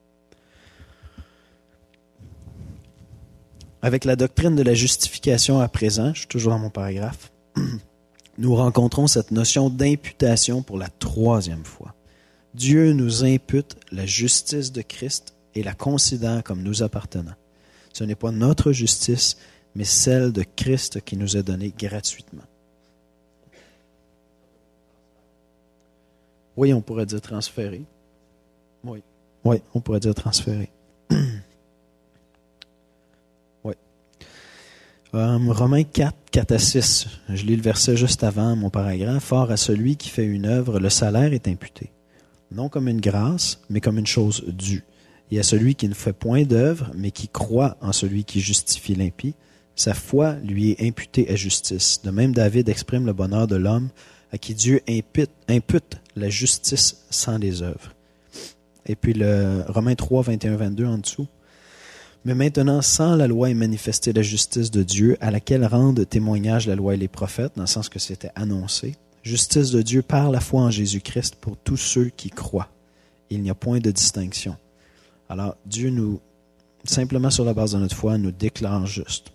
Avec la doctrine de la justification à présent, je suis toujours dans mon paragraphe, nous rencontrons cette notion d'imputation pour la troisième fois. Dieu nous impute la justice de Christ et la considère comme nous appartenant. Ce n'est pas notre justice, mais celle de Christ qui nous est donnée gratuitement. Oui, on pourrait dire transférer. Oui, oui, on pourrait dire transférer. Oui. Um, Romains quatre, quatre à six. Je lis le verset juste avant mon paragraphe. « Or, à celui qui fait une œuvre, le salaire est imputé, non comme une grâce, mais comme une chose due. Et à celui qui ne fait point d'œuvre, mais qui croit en celui qui justifie l'impie, sa foi lui est imputée à justice. De même, David exprime le bonheur de l'homme à qui Dieu impute, impute la justice sans les œuvres. » Et puis le Romains trois, vingt et un, vingt-deux en dessous. « Mais maintenant, sans la loi est manifestée la justice de Dieu, à laquelle rendent témoignage la loi et les prophètes, dans le sens que c'était annoncé. Justice de Dieu par la foi en Jésus-Christ pour tous ceux qui croient. Il n'y a point de distinction. » Alors, Dieu nous, simplement sur la base de notre foi, nous déclare juste.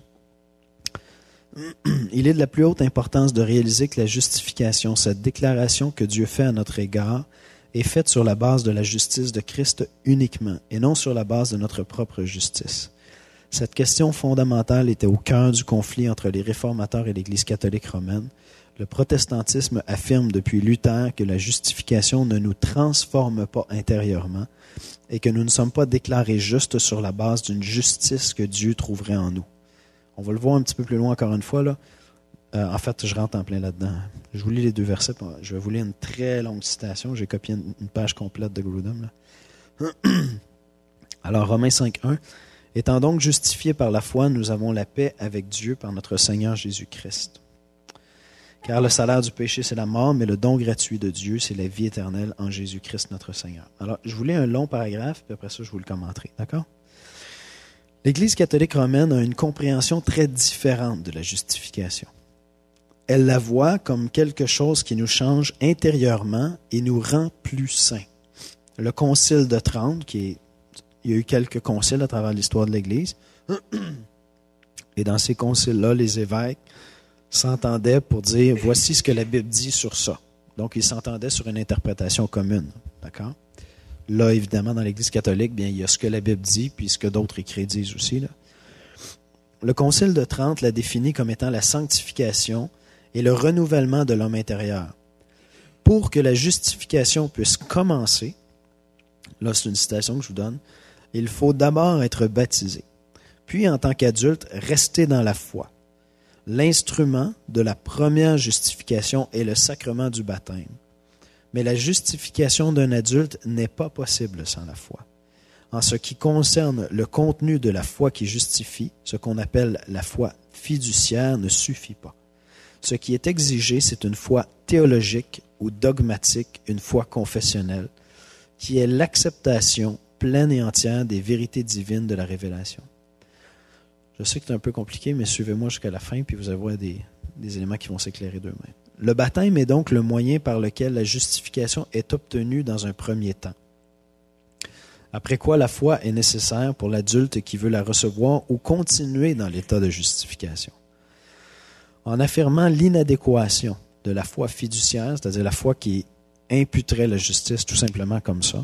Il est de la plus haute importance de réaliser que la justification, cette déclaration que Dieu fait à notre égard, est faite sur la base de la justice de Christ uniquement, et non sur la base de notre propre justice. Cette question fondamentale était au cœur du conflit entre les réformateurs et l'Église catholique romaine. Le protestantisme affirme depuis Luther que la justification ne nous transforme pas intérieurement et que nous ne sommes pas déclarés justes sur la base d'une justice que Dieu trouverait en nous. On va le voir un petit peu plus loin encore une fois, là. Euh, en fait, je rentre en plein là-dedans. Je vous lis les deux versets. Je vais vous lire une très longue citation. J'ai copié une, une page complète de Grudem, là. Alors, Romains cinq, un. « Étant donc justifiés par la foi, nous avons la paix avec Dieu par notre Seigneur Jésus-Christ. Car le salaire du péché, c'est la mort, mais le don gratuit de Dieu, c'est la vie éternelle en Jésus-Christ notre Seigneur. » Alors, je vous lis un long paragraphe, puis après ça, je vous le commenterai. D'accord? L'Église catholique romaine a une compréhension très différente de la justification. Elle la voit comme quelque chose qui nous change intérieurement et nous rend plus saints. Le Concile de Trente, qui est, il y a eu quelques conciles à travers l'histoire de l'Église, et dans ces conciles-là, les évêques s'entendaient pour dire « voici ce que la Bible dit sur ça ». Donc, ils s'entendaient sur une interprétation commune. D'accord? Là, évidemment, dans l'Église catholique, bien, il y a ce que la Bible dit, puis ce que d'autres écrits disent aussi, là. Le Concile de Trente l'a défini comme étant la sanctification et le renouvellement de l'homme intérieur. Pour que la justification puisse commencer, là, c'est une citation que je vous donne, il faut d'abord être baptisé, puis, en tant qu'adulte, rester dans la foi. L'instrument de la première justification est le sacrement du baptême. Mais la justification d'un adulte n'est pas possible sans la foi. En ce qui concerne le contenu de la foi qui justifie, ce qu'on appelle la foi fiduciaire ne suffit pas. Ce qui est exigé, c'est une foi théologique ou dogmatique, une foi confessionnelle, qui est l'acceptation pleine et entière des vérités divines de la révélation. Je sais que c'est un peu compliqué, mais suivez-moi jusqu'à la fin, puis vous allez voir des, des éléments qui vont s'éclairer d'eux-mêmes. Le baptême est donc le moyen par lequel la justification est obtenue dans un premier temps. Après quoi, la foi est nécessaire pour l'adulte qui veut la recevoir ou continuer dans l'état de justification. En affirmant l'inadéquation de la foi fiduciaire, c'est-à-dire la foi qui imputerait la justice tout simplement comme ça,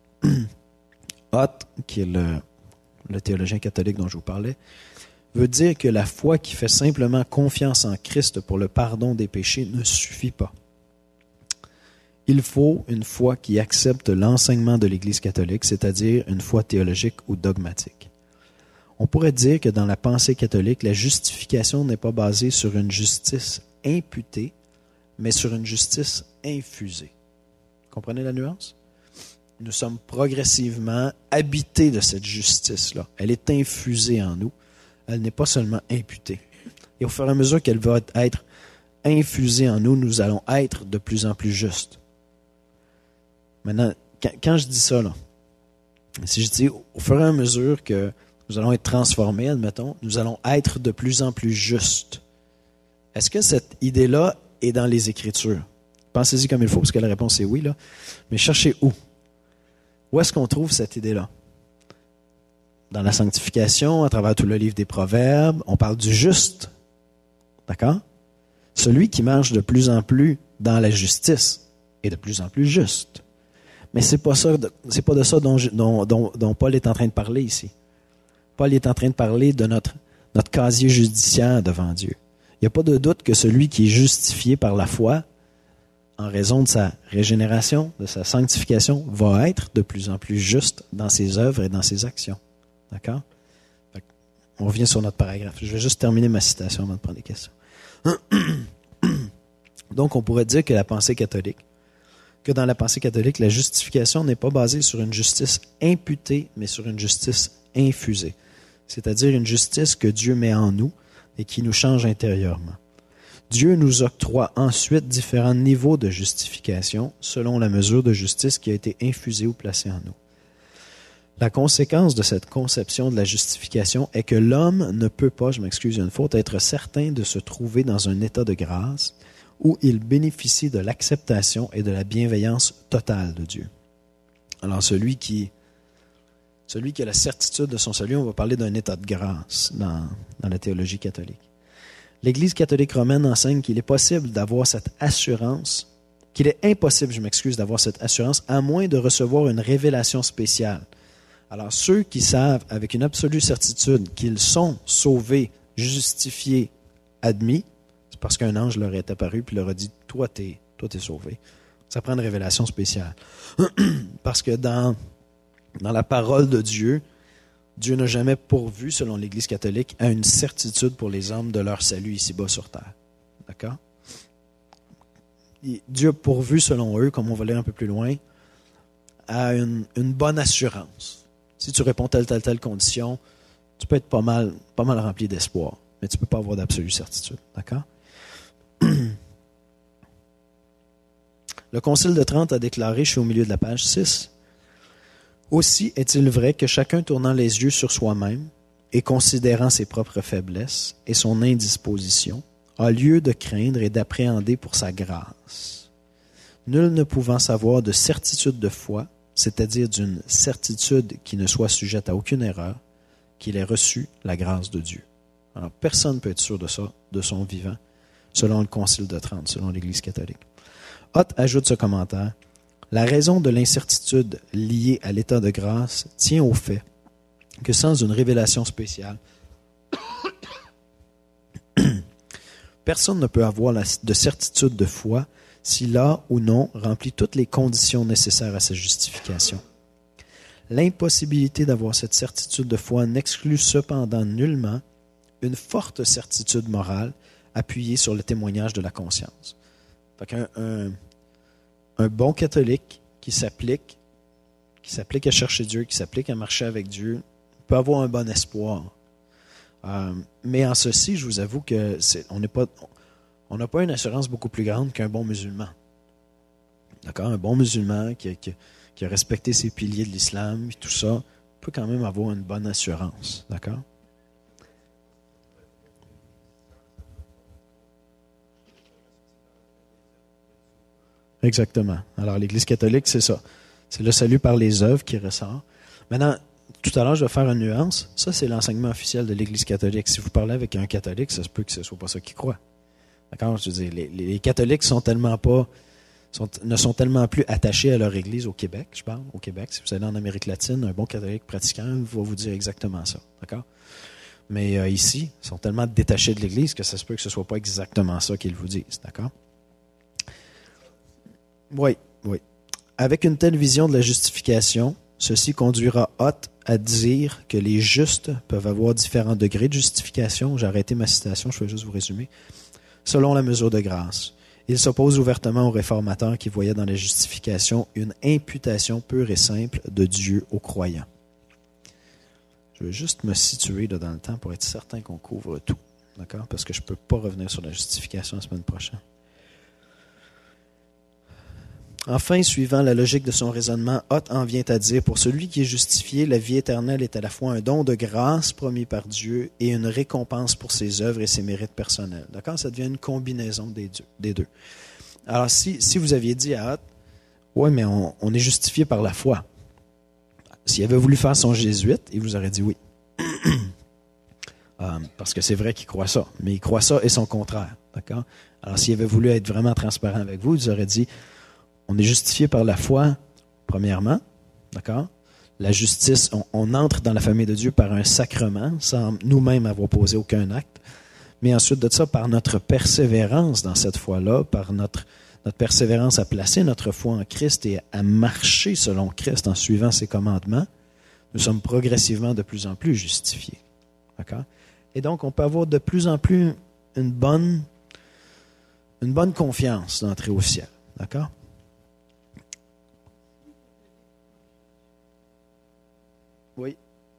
Hutt, qui est le, le théologien catholique dont je vous parlais, veut dire que la foi qui fait simplement confiance en Christ pour le pardon des péchés ne suffit pas. Il faut une foi qui accepte l'enseignement de l'Église catholique, c'est-à-dire une foi théologique ou dogmatique. On pourrait dire que dans la pensée catholique, la justification n'est pas basée sur une justice imputée, mais sur une justice infusée. Comprenez la nuance? Nous sommes progressivement habités de cette justice-là. Elle est infusée en nous. Elle n'est pas seulement imputée. Et au fur et à mesure qu'elle va être infusée en nous, nous allons être de plus en plus justes. Maintenant, quand, quand je dis ça, là, si je dis au fur et à mesure que nous allons être transformés, admettons, nous allons être de plus en plus justes. Est-ce que cette idée-là est dans les Écritures? Pensez-y comme il faut, parce que la réponse est oui, là. Mais cherchez où? Où est-ce qu'on trouve cette idée-là? Dans la sanctification, à travers tout le livre des Proverbes, on parle du juste. D'accord? Celui qui marche de plus en plus dans la justice est de plus en plus juste. Mais c'est pas ça, c'est pas de ça dont, dont, dont, dont Paul est en train de parler ici. Paul est en train de parler de notre, notre casier judiciaire devant Dieu. Il n'y a pas de doute que celui qui est justifié par la foi, en raison de sa régénération, de sa sanctification, va être de plus en plus juste dans ses œuvres et dans ses actions. D'accord? On revient sur notre paragraphe. Je vais juste terminer ma citation avant de prendre des questions. Donc, on pourrait dire que la pensée catholique, que dans la pensée catholique, la justification n'est pas basée sur une justice imputée, mais sur une justice infusée. C'est-à-dire une justice que Dieu met en nous et qui nous change intérieurement. Dieu nous octroie ensuite différents niveaux de justification selon la mesure de justice qui a été infusée ou placée en nous. La conséquence de cette conception de la justification est que l'homme ne peut pas, je m'excuse, il y a une faute, être certain de se trouver dans un état de grâce où il bénéficie de l'acceptation et de la bienveillance totale de Dieu. Alors celui qui, celui qui a la certitude de son salut, on va parler d'un état de grâce dans, dans la théologie catholique. L'Église catholique romaine enseigne qu'il est possible d'avoir cette assurance, qu'il est impossible, je m'excuse, d'avoir cette assurance, à moins de recevoir une révélation spéciale. Alors, ceux qui savent avec une absolue certitude qu'ils sont sauvés, justifiés, admis, c'est parce qu'un ange leur est apparu et leur a dit « Toi, t'es, toi, t'es sauvé ». Ça prend une révélation spéciale. Parce que dans, dans la parole de Dieu, Dieu n'a jamais pourvu, selon l'Église catholique, à une certitude pour les hommes de leur salut ici-bas sur terre. D'accord? Et Dieu a pourvu, selon eux, comme on va lire un peu plus loin, à une, une bonne assurance. Si tu réponds telle, telle, telle condition, tu peux être pas mal, pas mal rempli d'espoir, mais tu ne peux pas avoir d'absolue certitude. D'accord? Le Concile de Trente a déclaré, je suis au milieu de la page six, « Aussi est-il vrai que chacun tournant les yeux sur soi-même et considérant ses propres faiblesses et son indisposition, a lieu de craindre et d'appréhender pour sa grâce. Nul ne pouvant savoir de certitude de foi, c'est-à-dire d'une certitude qui ne soit sujette à aucune erreur, qu'il ait reçu la grâce de Dieu. » Alors, personne ne peut être sûr de ça, de son vivant, selon le Concile de Trente, selon l'Église catholique. Hutt ajoute ce commentaire. La raison de l'incertitude liée à l'état de grâce tient au fait que sans une révélation spéciale, personne ne peut avoir de certitude de foi s'il a ou non rempli toutes les conditions nécessaires à sa justification. L'impossibilité d'avoir cette certitude de foi n'exclut cependant nullement une forte certitude morale appuyée sur le témoignage de la conscience. Fait qu'un, un, un bon catholique qui s'applique, qui s'applique à chercher Dieu, qui s'applique à marcher avec Dieu, peut avoir un bon espoir. Euh, mais en ceci, je vous avoue que c'est, on n'est pas, on n'a pas une assurance beaucoup plus grande qu'un bon musulman. D'accord? Un bon musulman qui, qui, qui a respecté ses piliers de l'islam et tout ça, peut quand même avoir une bonne assurance. D'accord? Exactement. Alors, l'Église catholique, c'est ça. C'est le salut par les œuvres qui ressort. Maintenant, tout à l'heure, je vais faire une nuance. Ça, c'est l'enseignement officiel de l'Église catholique. Si vous parlez avec un catholique, ça se peut que ce ne soit pas ça qu'il croit. D'accord? Je veux dire, les, les catholiques sont tellement pas, sont, ne sont tellement plus attachés à leur Église au Québec, je parle, au Québec. Si vous allez en Amérique latine, un bon catholique pratiquant va vous dire exactement ça. D'accord? Mais euh, ici, ils sont tellement détachés de l'Église que ça se peut que ce ne soit pas exactement ça qu'ils vous disent. D'accord? Oui, oui. Avec une telle vision de la justification, ceci conduira Hutt à dire que les justes peuvent avoir différents degrés de justification. J'ai arrêté ma citation, je vais juste vous résumer. Selon la mesure de grâce. Il s'oppose ouvertement aux réformateurs qui voyaient dans la justification une imputation pure et simple de Dieu aux croyants. Je vais juste me situer là dans le temps pour être certain qu'on couvre tout. D'accord? Parce que je ne peux pas revenir sur la justification la semaine prochaine. Enfin, suivant la logique de son raisonnement, Hutt en vient à dire, pour celui qui est justifié, la vie éternelle est à la fois un don de grâce promis par Dieu et une récompense pour ses œuvres et ses mérites personnels. D'accord? Ça devient une combinaison des deux. Des deux. Alors, si, si vous aviez dit à Hutt, oui, mais on, on est justifié par la foi. S'il avait voulu faire son jésuite, il vous aurait dit oui. euh, parce que c'est vrai qu'il croit ça. Mais il croit ça et son contraire. D'accord? Alors, s'il avait voulu être vraiment transparent avec vous, il vous aurait dit, on est justifié par la foi, premièrement. D'accord? La justice, on, on entre dans la famille de Dieu par un sacrement, sans nous-mêmes avoir posé aucun acte. Mais ensuite de ça, par notre persévérance dans cette foi-là, par notre, notre persévérance à placer notre foi en Christ et à marcher selon Christ en suivant ses commandements, nous sommes progressivement de plus en plus justifiés. D'accord? Et donc, on peut avoir de plus en plus une bonne, une bonne confiance d'entrer au ciel. D'accord? Oui.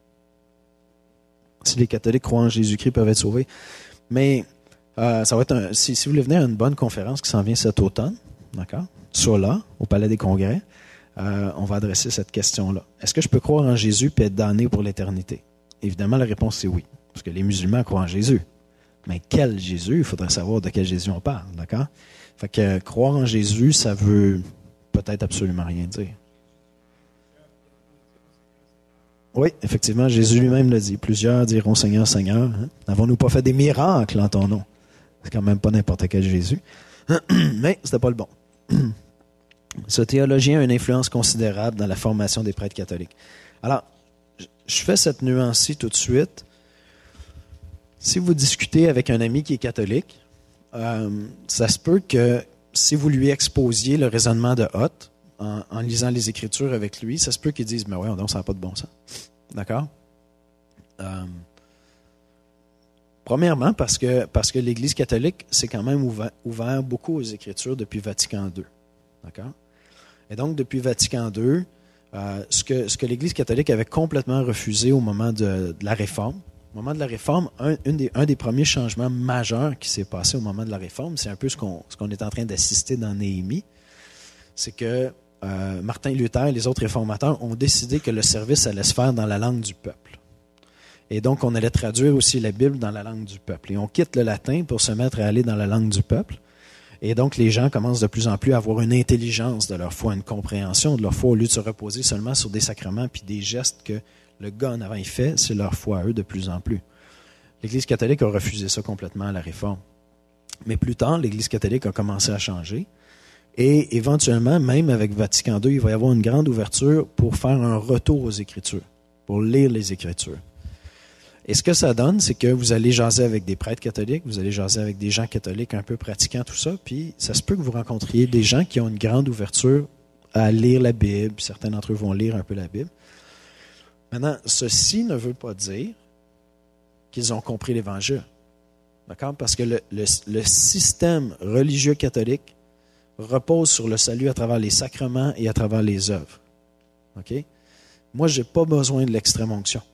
Si les catholiques croient en Jésus-Christ, peuvent être sauvés. Mais euh, ça va être un, si, si vous voulez venir à une bonne conférence qui s'en vient cet automne, d'accord? Sola, au Palais des Congrès, euh, on va adresser cette question-là. Est-ce que je peux croire en Jésus et être damné pour l'éternité? Évidemment, la réponse c'est oui. Parce que les musulmans croient en Jésus. Mais quel Jésus? Il faudrait savoir de quel Jésus on parle, d'accord? Fait que euh, croire en Jésus, ça veut peut-être absolument rien dire. Oui, effectivement, Jésus lui-même le dit. Plusieurs diront Seigneur, Seigneur. Hein? N'avons-nous pas fait des miracles en ton nom? C'est quand même pas n'importe quel Jésus. Mais c'était pas le bon. Ce théologien a une influence considérable dans la formation des prêtres catholiques. Alors, je fais cette nuance-ci tout de suite. Si vous discutez avec un ami qui est catholique, euh, ça se peut que si vous lui exposiez le raisonnement de Hutt, En, en lisant les Écritures avec lui, ça se peut qu'ils disent « Mais ouais, on ça n'a pas de bon sens. » D'accord? Euh, premièrement, parce que, parce que l'Église catholique s'est quand même ouvert, ouvert beaucoup aux Écritures depuis Vatican deux. D'accord? Et donc, depuis Vatican deux, euh, ce que, ce que l'Église catholique avait complètement refusé au moment de, de la Réforme, au moment de la Réforme, un, une des, un des premiers changements majeurs qui s'est passé au moment de la Réforme, c'est un peu ce qu'on, ce qu'on est en train d'assister dans Néhémie, c'est que Euh, Martin Luther et les autres réformateurs ont décidé que le service allait se faire dans la langue du peuple. Et donc, on allait traduire aussi la Bible dans la langue du peuple. Et on quitte le latin pour se mettre à aller dans la langue du peuple. Et donc, les gens commencent de plus en plus à avoir une intelligence de leur foi, une compréhension de leur foi, au lieu de se reposer seulement sur des sacrements puis des gestes que le gars en avant il fait, c'est leur foi à eux de plus en plus. L'Église catholique a refusé ça complètement à la Réforme. Mais plus tard, l'Église catholique a commencé à changer. Et éventuellement, même avec Vatican deux, il va y avoir une grande ouverture pour faire un retour aux Écritures, pour lire les Écritures. Et ce que ça donne, c'est que vous allez jaser avec des prêtres catholiques, vous allez jaser avec des gens catholiques un peu pratiquants, tout ça, puis ça se peut que vous rencontriez des gens qui ont une grande ouverture à lire la Bible. Certains d'entre eux vont lire un peu la Bible. Maintenant, ceci ne veut pas dire qu'ils ont compris l'Évangile. D'accord? Parce que le, le, le système religieux catholique repose sur le salut à travers les sacrements et à travers les œuvres. OK? Moi, je n'ai pas besoin de l'extrême-onction.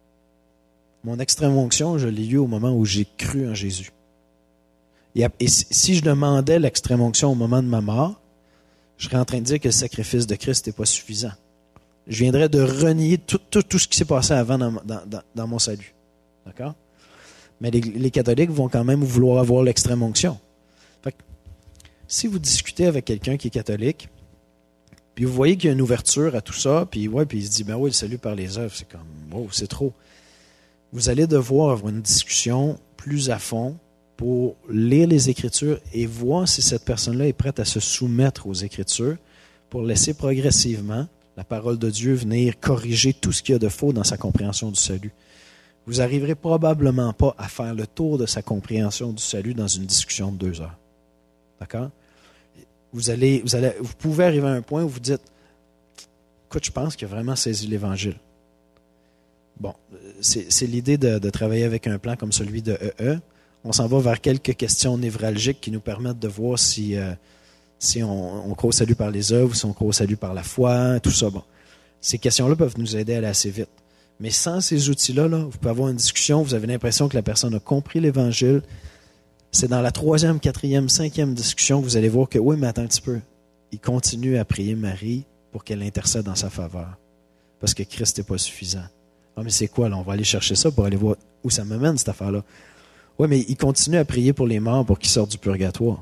Mon extrême-onction, je l'ai eu au moment où j'ai cru en Jésus. Et, et si je demandais l'extrême-onction au moment de ma mort, je serais en train de dire que le sacrifice de Christ n'est pas suffisant. Je viendrais de renier tout, tout, tout ce qui s'est passé avant dans, dans, dans, dans mon salut. D'accord? Mais les, les catholiques vont quand même vouloir avoir l'extrême-onction. Fait que, si vous discutez avec quelqu'un qui est catholique, puis vous voyez qu'il y a une ouverture à tout ça, puis ouais, puis il se dit, ben oui, le salut par les œuvres, c'est comme, wow, c'est trop. Vous allez devoir avoir une discussion plus à fond pour lire les Écritures et voir si cette personne-là est prête à se soumettre aux Écritures pour laisser progressivement la parole de Dieu venir corriger tout ce qu'il y a de faux dans sa compréhension du salut. Vous n'arriverez probablement pas à faire le tour de sa compréhension du salut dans une discussion de deux heures. D'accord? Vous allez, vous allez, vous pouvez arriver à un point où vous dites, écoute, je pense qu'il a vraiment saisi l'Évangile. Bon, c'est, c'est l'idée de, de travailler avec un plan comme celui de E E. On s'en va vers quelques questions névralgiques qui nous permettent de voir si, euh, si on, on croit au salut par les œuvres, si on croit au salut par la foi, tout ça. Bon, ces questions-là peuvent nous aider à aller assez vite. Mais sans ces outils-là, là, vous pouvez avoir une discussion, vous avez l'impression que la personne a compris l'Évangile. C'est dans la troisième, quatrième, cinquième discussion que vous allez voir que, oui, mais attends un petit peu. Il continue à prier Marie pour qu'elle intercède en sa faveur. Parce que Christ n'est pas suffisant. Ah, mais c'est quoi, là? On va aller chercher ça pour aller voir où ça me mène, cette affaire-là. Oui, mais il continue à prier pour les morts pour qu'ils sortent du purgatoire.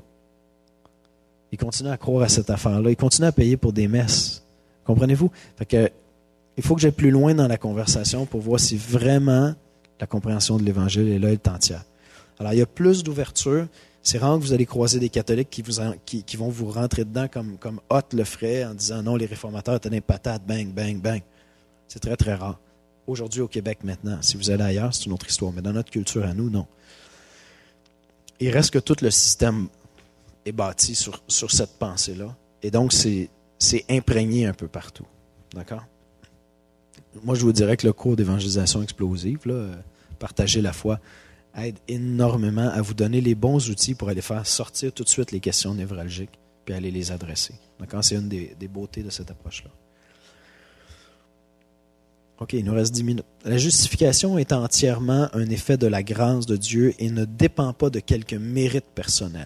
Il continue à croire à cette affaire-là. Il continue à payer pour des messes. Comprenez-vous? Fait que, il faut que j'aille plus loin dans la conversation pour voir si vraiment la compréhension de l'Évangile est là, elle est entière. Alors, il y a plus d'ouverture C'est rare que vous allez croiser des catholiques qui, vous en, qui, qui vont vous rentrer dedans comme, comme Hutt le ferait en disant non, les réformateurs étaient des patates, bang, bang, bang. C'est très, très rare. Aujourd'hui, au Québec, maintenant, si vous allez ailleurs, c'est une autre histoire. Mais dans notre culture à nous, non. Il reste que tout le système est bâti sur, sur cette pensée-là. Et donc, c'est, c'est imprégné un peu partout. D'accord? Moi, je vous dirais que le cours d'évangélisation explosive, là, partager la foi, aide énormément à vous donner les bons outils pour aller faire sortir tout de suite les questions névralgiques puis aller les adresser. D'accord? C'est une des, des beautés de cette approche-là. OK, il nous reste dix minutes. La justification est entièrement un effet de la grâce de Dieu et ne dépend pas de quelque mérite personnel.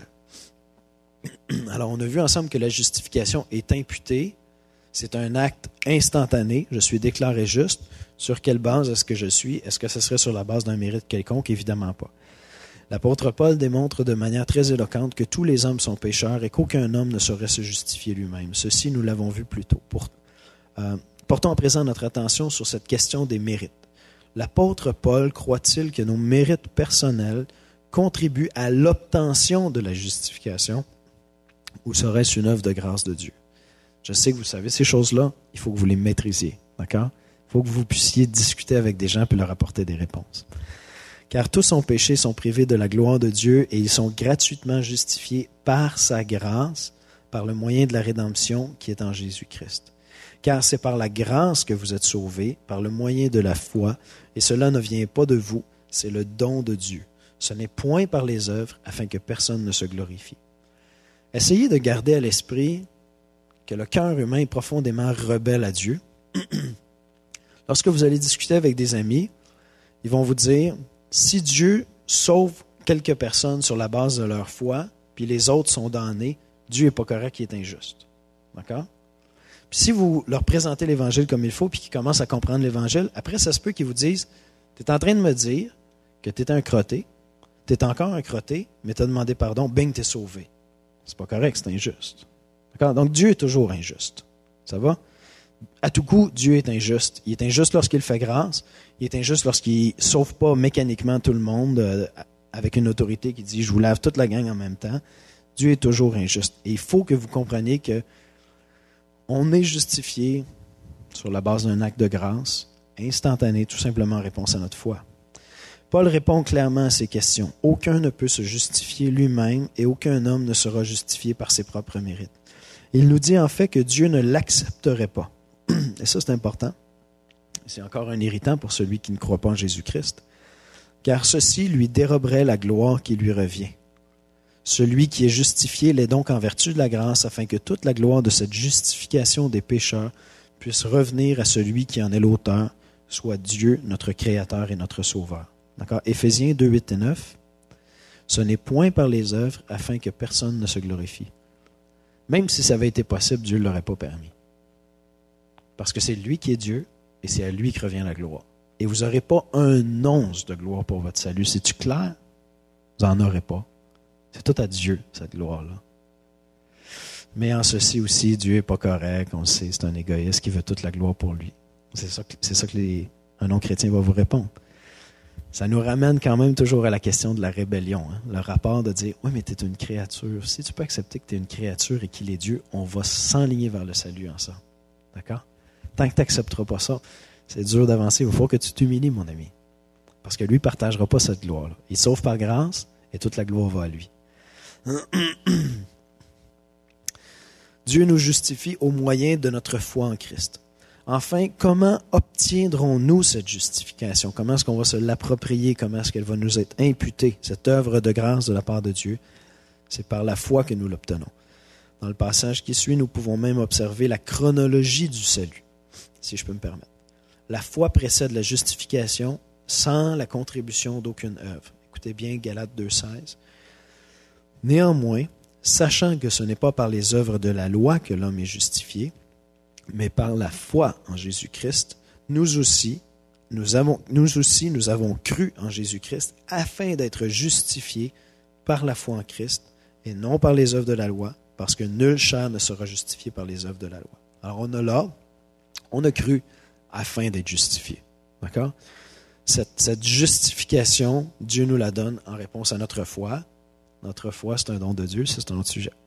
Alors, on a vu ensemble que la justification est imputée. C'est un acte instantané. Je suis déclaré juste. Sur quelle base est-ce que je suis? Est-ce que ce serait sur la base d'un mérite quelconque? Évidemment pas. L'apôtre Paul démontre de manière très éloquente que tous les hommes sont pécheurs et qu'aucun homme ne saurait se justifier lui-même. Ceci, nous l'avons vu plus tôt. Pour, euh, portons à présent notre attention sur cette question des mérites. L'apôtre Paul croit-il que nos mérites personnels contribuent à l'obtention de la justification ou serait-ce une œuvre de grâce de Dieu? Je sais que vous savez ces choses-là, il faut que vous les maîtrisiez, d'accord? Il faut que vous puissiez discuter avec des gens et leur apporter des réponses. Car tous ont péché, sont privés de la gloire de Dieu et ils sont gratuitement justifiés par sa grâce, par le moyen de la rédemption qui est en Jésus-Christ. Car c'est par la grâce que vous êtes sauvés, par le moyen de la foi, et cela ne vient pas de vous, c'est le don de Dieu. Ce n'est point par les œuvres, afin que personne ne se glorifie. Essayez de garder à l'esprit que le cœur humain est profondément rebelle à Dieu. Lorsque vous allez discuter avec des amis, ils vont vous dire, si Dieu sauve quelques personnes sur la base de leur foi, puis les autres sont damnés, Dieu n'est pas correct, il est injuste. D'accord? Puis si vous leur présentez l'Évangile comme il faut, puis qu'ils commencent à comprendre l'Évangile, après, ça se peut qu'ils vous disent, tu es en train de me dire que tu es un crotté, tu es encore un crotté, mais tu as demandé pardon, bing, tu es sauvé. C'est pas correct, c'est injuste. D'accord? Donc Dieu est toujours injuste. Ça va? À tout coup, Dieu est injuste. Il est injuste lorsqu'il fait grâce. Il est injuste lorsqu'il ne sauve pas mécaniquement tout le monde euh, avec une autorité qui dit « je vous lave toute la gang en même temps ». Dieu est toujours injuste. Et il faut que vous compreniez que on est justifié sur la base d'un acte de grâce, instantané, tout simplement en réponse à notre foi. Paul répond clairement à ces questions. Aucun ne peut se justifier lui-même et aucun homme ne sera justifié par ses propres mérites. Il nous dit en fait que Dieu ne l'accepterait pas. Et ça, c'est important. C'est encore un irritant pour celui qui ne croit pas en Jésus-Christ. Car ceci lui déroberait la gloire qui lui revient. Celui qui est justifié l'est donc en vertu de la grâce, afin que toute la gloire de cette justification des pécheurs puisse revenir à celui qui en est l'auteur, soit Dieu, notre Créateur et notre Sauveur. D'accord? Éphésiens deux, huit et neuf. Ce n'est point par les œuvres, afin que personne ne se glorifie. Même si ça avait été possible, Dieu ne l'aurait pas permis. Parce que c'est lui qui est Dieu et c'est à lui que revient la gloire. Et vous n'aurez pas un once de gloire pour votre salut. C'est-tu clair? Vous n'en aurez pas. C'est tout à Dieu, cette gloire-là. Mais en ceci aussi, Dieu n'est pas correct, on le sait, c'est un égoïste qui veut toute la gloire pour lui. C'est ça que, c'est ça que les, un non-chrétien va vous répondre. Ça nous ramène quand même toujours à la question de la rébellion. Hein? Le rapport de dire, oui, mais tu es une créature. Si tu peux accepter que tu es une créature et qu'il est Dieu, on va s'enligner vers le salut ensemble. D'accord? Tant que tu n'accepteras pas ça, c'est dur d'avancer. Il faut que tu t'humilies, mon ami. Parce que lui ne partagera pas cette gloire-là. Il sauve par grâce et toute la gloire va à lui. Dieu nous justifie au moyen de notre foi en Christ. Enfin, comment obtiendrons-nous cette justification? Comment est-ce qu'on va se l'approprier? Comment est-ce qu'elle va nous être imputée, cette œuvre de grâce de la part de Dieu? C'est par la foi que nous l'obtenons. Dans le passage qui suit, nous pouvons même observer la chronologie du salut, si je peux me permettre. La foi précède la justification sans la contribution d'aucune œuvre. Écoutez bien Galates deux, seize. Néanmoins, sachant que ce n'est pas par les œuvres de la loi que l'homme est justifié, mais par la foi en Jésus-Christ, nous aussi, nous avons, nous aussi, nous avons cru en Jésus-Christ afin d'être justifiés par la foi en Christ et non par les œuvres de la loi, parce que nulle chair ne sera justifiée par les œuvres de la loi. Alors on a l'ordre, on a cru afin d'être justifié. D'accord? Cette, cette justification, Dieu nous la donne en réponse à notre foi. Notre foi, c'est un don de Dieu, ça c'est un autre sujet.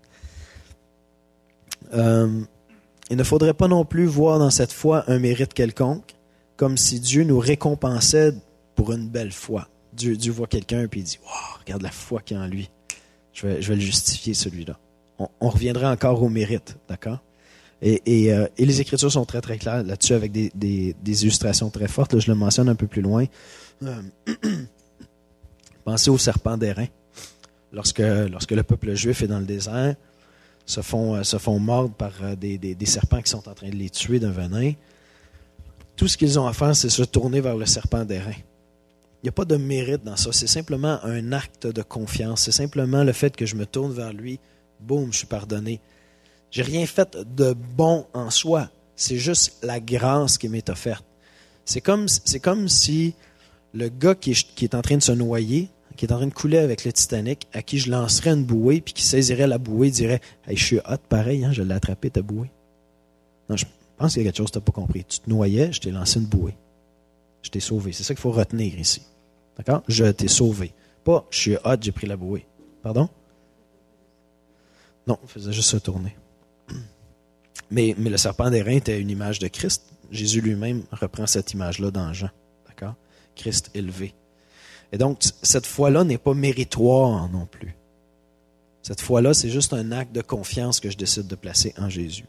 Euh, il ne faudrait pas non plus voir dans cette foi un mérite quelconque, comme si Dieu nous récompensait pour une belle foi. Dieu, Dieu voit quelqu'un et il dit « Wow, regarde la foi qu'il y a en lui. Je vais, je vais le justifier, celui-là. » On, on reviendrait encore au mérite, d'accord? Et, et, euh, et les Écritures sont très, très claires là-dessus avec des, des, des illustrations très fortes. Là, je le mentionne un peu plus loin. Euh, pensez au serpent d'airain. Lorsque, lorsque le peuple juif est dans le désert, se font, euh, se font mordre par euh, des, des, des serpents qui sont en train de les tuer d'un venin. Tout ce qu'ils ont à faire, c'est se tourner vers le serpent d'airain. Il n'y a pas de mérite dans ça. C'est simplement un acte de confiance. C'est simplement le fait que je me tourne vers lui. Boum, je suis pardonné. J'ai rien fait de bon en soi. C'est juste la grâce qui m'est offerte. C'est comme, c'est comme si le gars qui est, qui est en train de se noyer, qui est en train de couler avec le Titanic, à qui je lancerais une bouée, puis qui saisirait la bouée, dirait « Hey, je suis hot, pareil, hein, je l'ai attrapé, ta bouée. » Non, je pense qu'il y a quelque chose que tu n'as pas compris. Tu te noyais, je t'ai lancé une bouée. Je t'ai sauvé. C'est ça qu'il faut retenir ici. D'accord? Je t'ai sauvé. Pas « Je suis hot, j'ai pris la bouée. » Pardon? Non, il faisait juste se tourner. Mais, mais le serpent d'airain était une image de Christ. Jésus lui-même reprend cette image-là dans Jean. D'accord? Christ élevé. Et donc, cette foi-là n'est pas méritoire non plus. Cette foi-là, c'est juste un acte de confiance que je décide de placer en Jésus.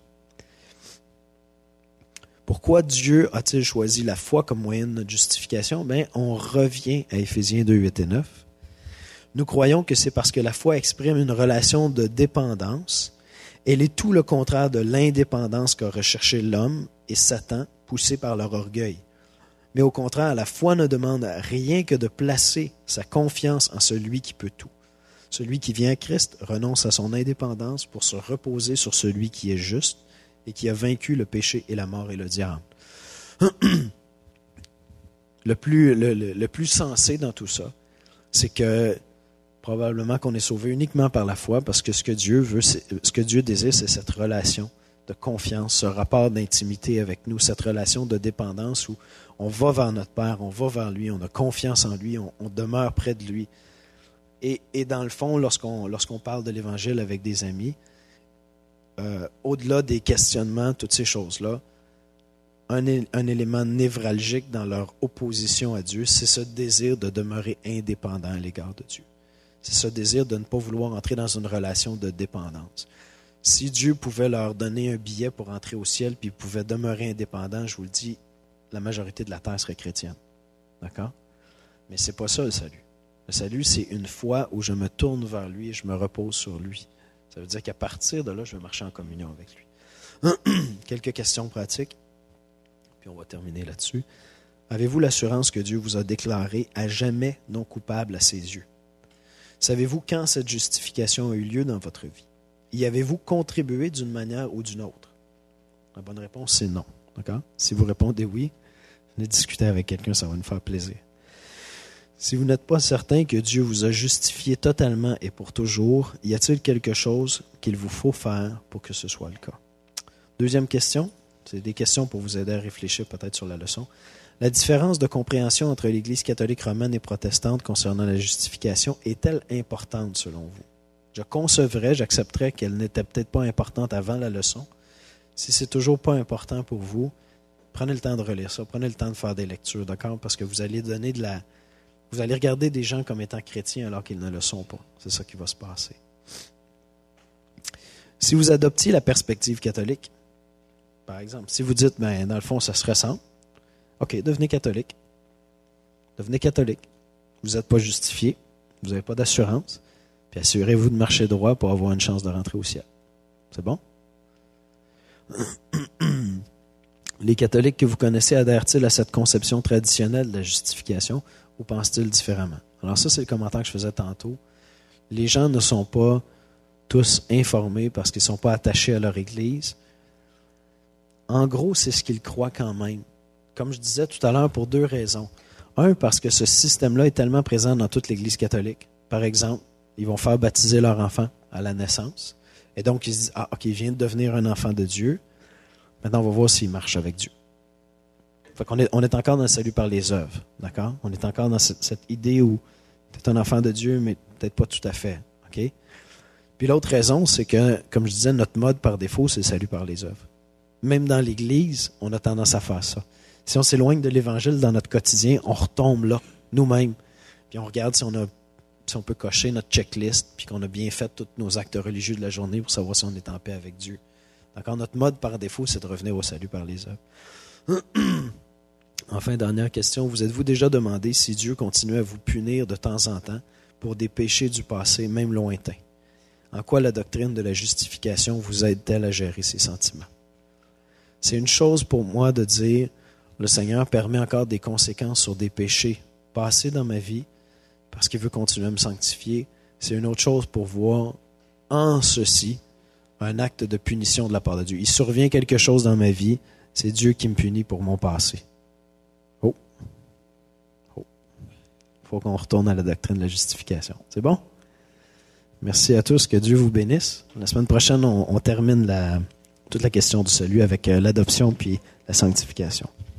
Pourquoi Dieu a-t-il choisi la foi comme moyen de notre justification? Bien, on revient à Éphésiens deux, huit et neuf. Nous croyons que c'est parce que la foi exprime une relation de dépendance. Elle est tout le contraire de l'indépendance qu'a recherché l'homme et Satan, poussés par leur orgueil. Mais au contraire, la foi ne demande rien que de placer sa confiance en celui qui peut tout. Celui qui vient à Christ renonce à son indépendance pour se reposer sur celui qui est juste et qui a vaincu le péché et la mort et le diable. Le plus, le, le, le plus sensé dans tout ça, c'est que probablement qu'on est sauvé uniquement par la foi parce que ce que Dieu veut, c'est, ce que Dieu désire, c'est cette relation de confiance, ce rapport d'intimité avec nous, cette relation de dépendance où on va vers notre Père, on va vers lui, on a confiance en lui, on, on demeure près de lui. Et, et dans le fond, lorsqu'on, lorsqu'on parle de l'Évangile avec des amis, euh, au-delà des questionnements, toutes ces choses-là, un, un élément névralgique dans leur opposition à Dieu, c'est ce désir de demeurer indépendant à l'égard de Dieu. C'est ce désir de ne pas vouloir entrer dans une relation de dépendance. Si Dieu pouvait leur donner un billet pour entrer au ciel, puis ils pouvaient demeurer indépendants, je vous le dis, la majorité de la terre serait chrétienne. D'accord? Mais c'est pas ça le salut. Le salut, c'est une foi où je me tourne vers lui et je me repose sur lui. Ça veut dire qu'à partir de là, je vais marcher en communion avec lui. Quelques questions pratiques, puis on va terminer là-dessus. Avez-vous l'assurance que Dieu vous a déclaré à jamais non coupable à ses yeux? Savez-vous quand cette justification a eu lieu dans votre vie? Y avez-vous contribué d'une manière ou d'une autre? La bonne réponse, c'est non. D'accord? Si vous répondez oui, venez discuter avec quelqu'un, ça va nous faire plaisir. Si vous n'êtes pas certain que Dieu vous a justifié totalement et pour toujours, y a-t-il quelque chose qu'il vous faut faire pour que ce soit le cas? Deuxième question, c'est des questions pour vous aider à réfléchir peut-être sur la leçon. La différence de compréhension entre l'Église catholique romaine et protestante concernant la justification est-elle importante selon vous? Je concevrais, j'accepterais qu'elle n'était peut-être pas importante avant la leçon. Si c'est toujours pas important pour vous, prenez le temps de relire ça, prenez le temps de faire des lectures, d'accord? Parce que vous allez donner de la... Vous allez regarder des gens comme étant chrétiens alors qu'ils ne le sont pas. C'est ça qui va se passer. Si vous adoptiez la perspective catholique, par exemple, si vous dites, ben, dans le fond, ça se ressemble, OK, devenez catholique. Devenez catholique. Vous n'êtes pas justifié, vous n'avez pas d'assurance, puis assurez-vous de marcher droit pour avoir une chance de rentrer au ciel. C'est bon? Les catholiques que vous connaissez adhèrent-ils à cette conception traditionnelle de la justification ou pensent-ils différemment? Alors ça, c'est le commentaire que je faisais tantôt. Les gens ne sont pas tous informés parce qu'ils ne sont pas attachés à leur Église. En gros, c'est ce qu'ils croient quand même. Comme je disais tout à l'heure, pour deux raisons. Un, parce que ce système-là est tellement présent dans toute l'Église catholique. Par exemple, ils vont faire baptiser leur enfant à la naissance. Et donc, ils se disent, ah, OK, il vient de devenir un enfant de Dieu. Maintenant, on va voir s'il marche avec Dieu. Fait qu'on est, on est encore dans le salut par les œuvres, d'accord? On est encore dans cette, cette idée où tu es un enfant de Dieu, mais peut-être pas tout à fait, Okay? Puis l'autre raison, c'est que, comme je disais, notre mode par défaut, c'est le salut par les œuvres. Même dans l'Église, on a tendance à faire ça. Si on s'éloigne de l'Évangile dans notre quotidien, on retombe là, nous-mêmes. Puis on regarde si on a, si on peut cocher notre checklist, puis qu'on a bien fait tous nos actes religieux de la journée pour savoir si on est en paix avec Dieu. Donc, notre mode par défaut, c'est de revenir au salut par les œuvres. Enfin, dernière question. Vous êtes-vous déjà demandé si Dieu continue à vous punir de temps en temps pour des péchés du passé, même lointains? En quoi la doctrine de la justification vous aide-t-elle à gérer ces sentiments? C'est une chose pour moi de dire, le Seigneur permet encore des conséquences sur des péchés passés dans ma vie parce qu'il veut continuer à me sanctifier. C'est une autre chose pour voir en ceci un acte de punition de la part de Dieu. Il survient quelque chose dans ma vie, c'est Dieu qui me punit pour mon passé. Oh! Oh! Il faut qu'on retourne à la doctrine de la justification. C'est bon? Merci à tous, que Dieu vous bénisse. La semaine prochaine, on, on termine la, toute la question du salut avec euh, l'adoption puis la sanctification.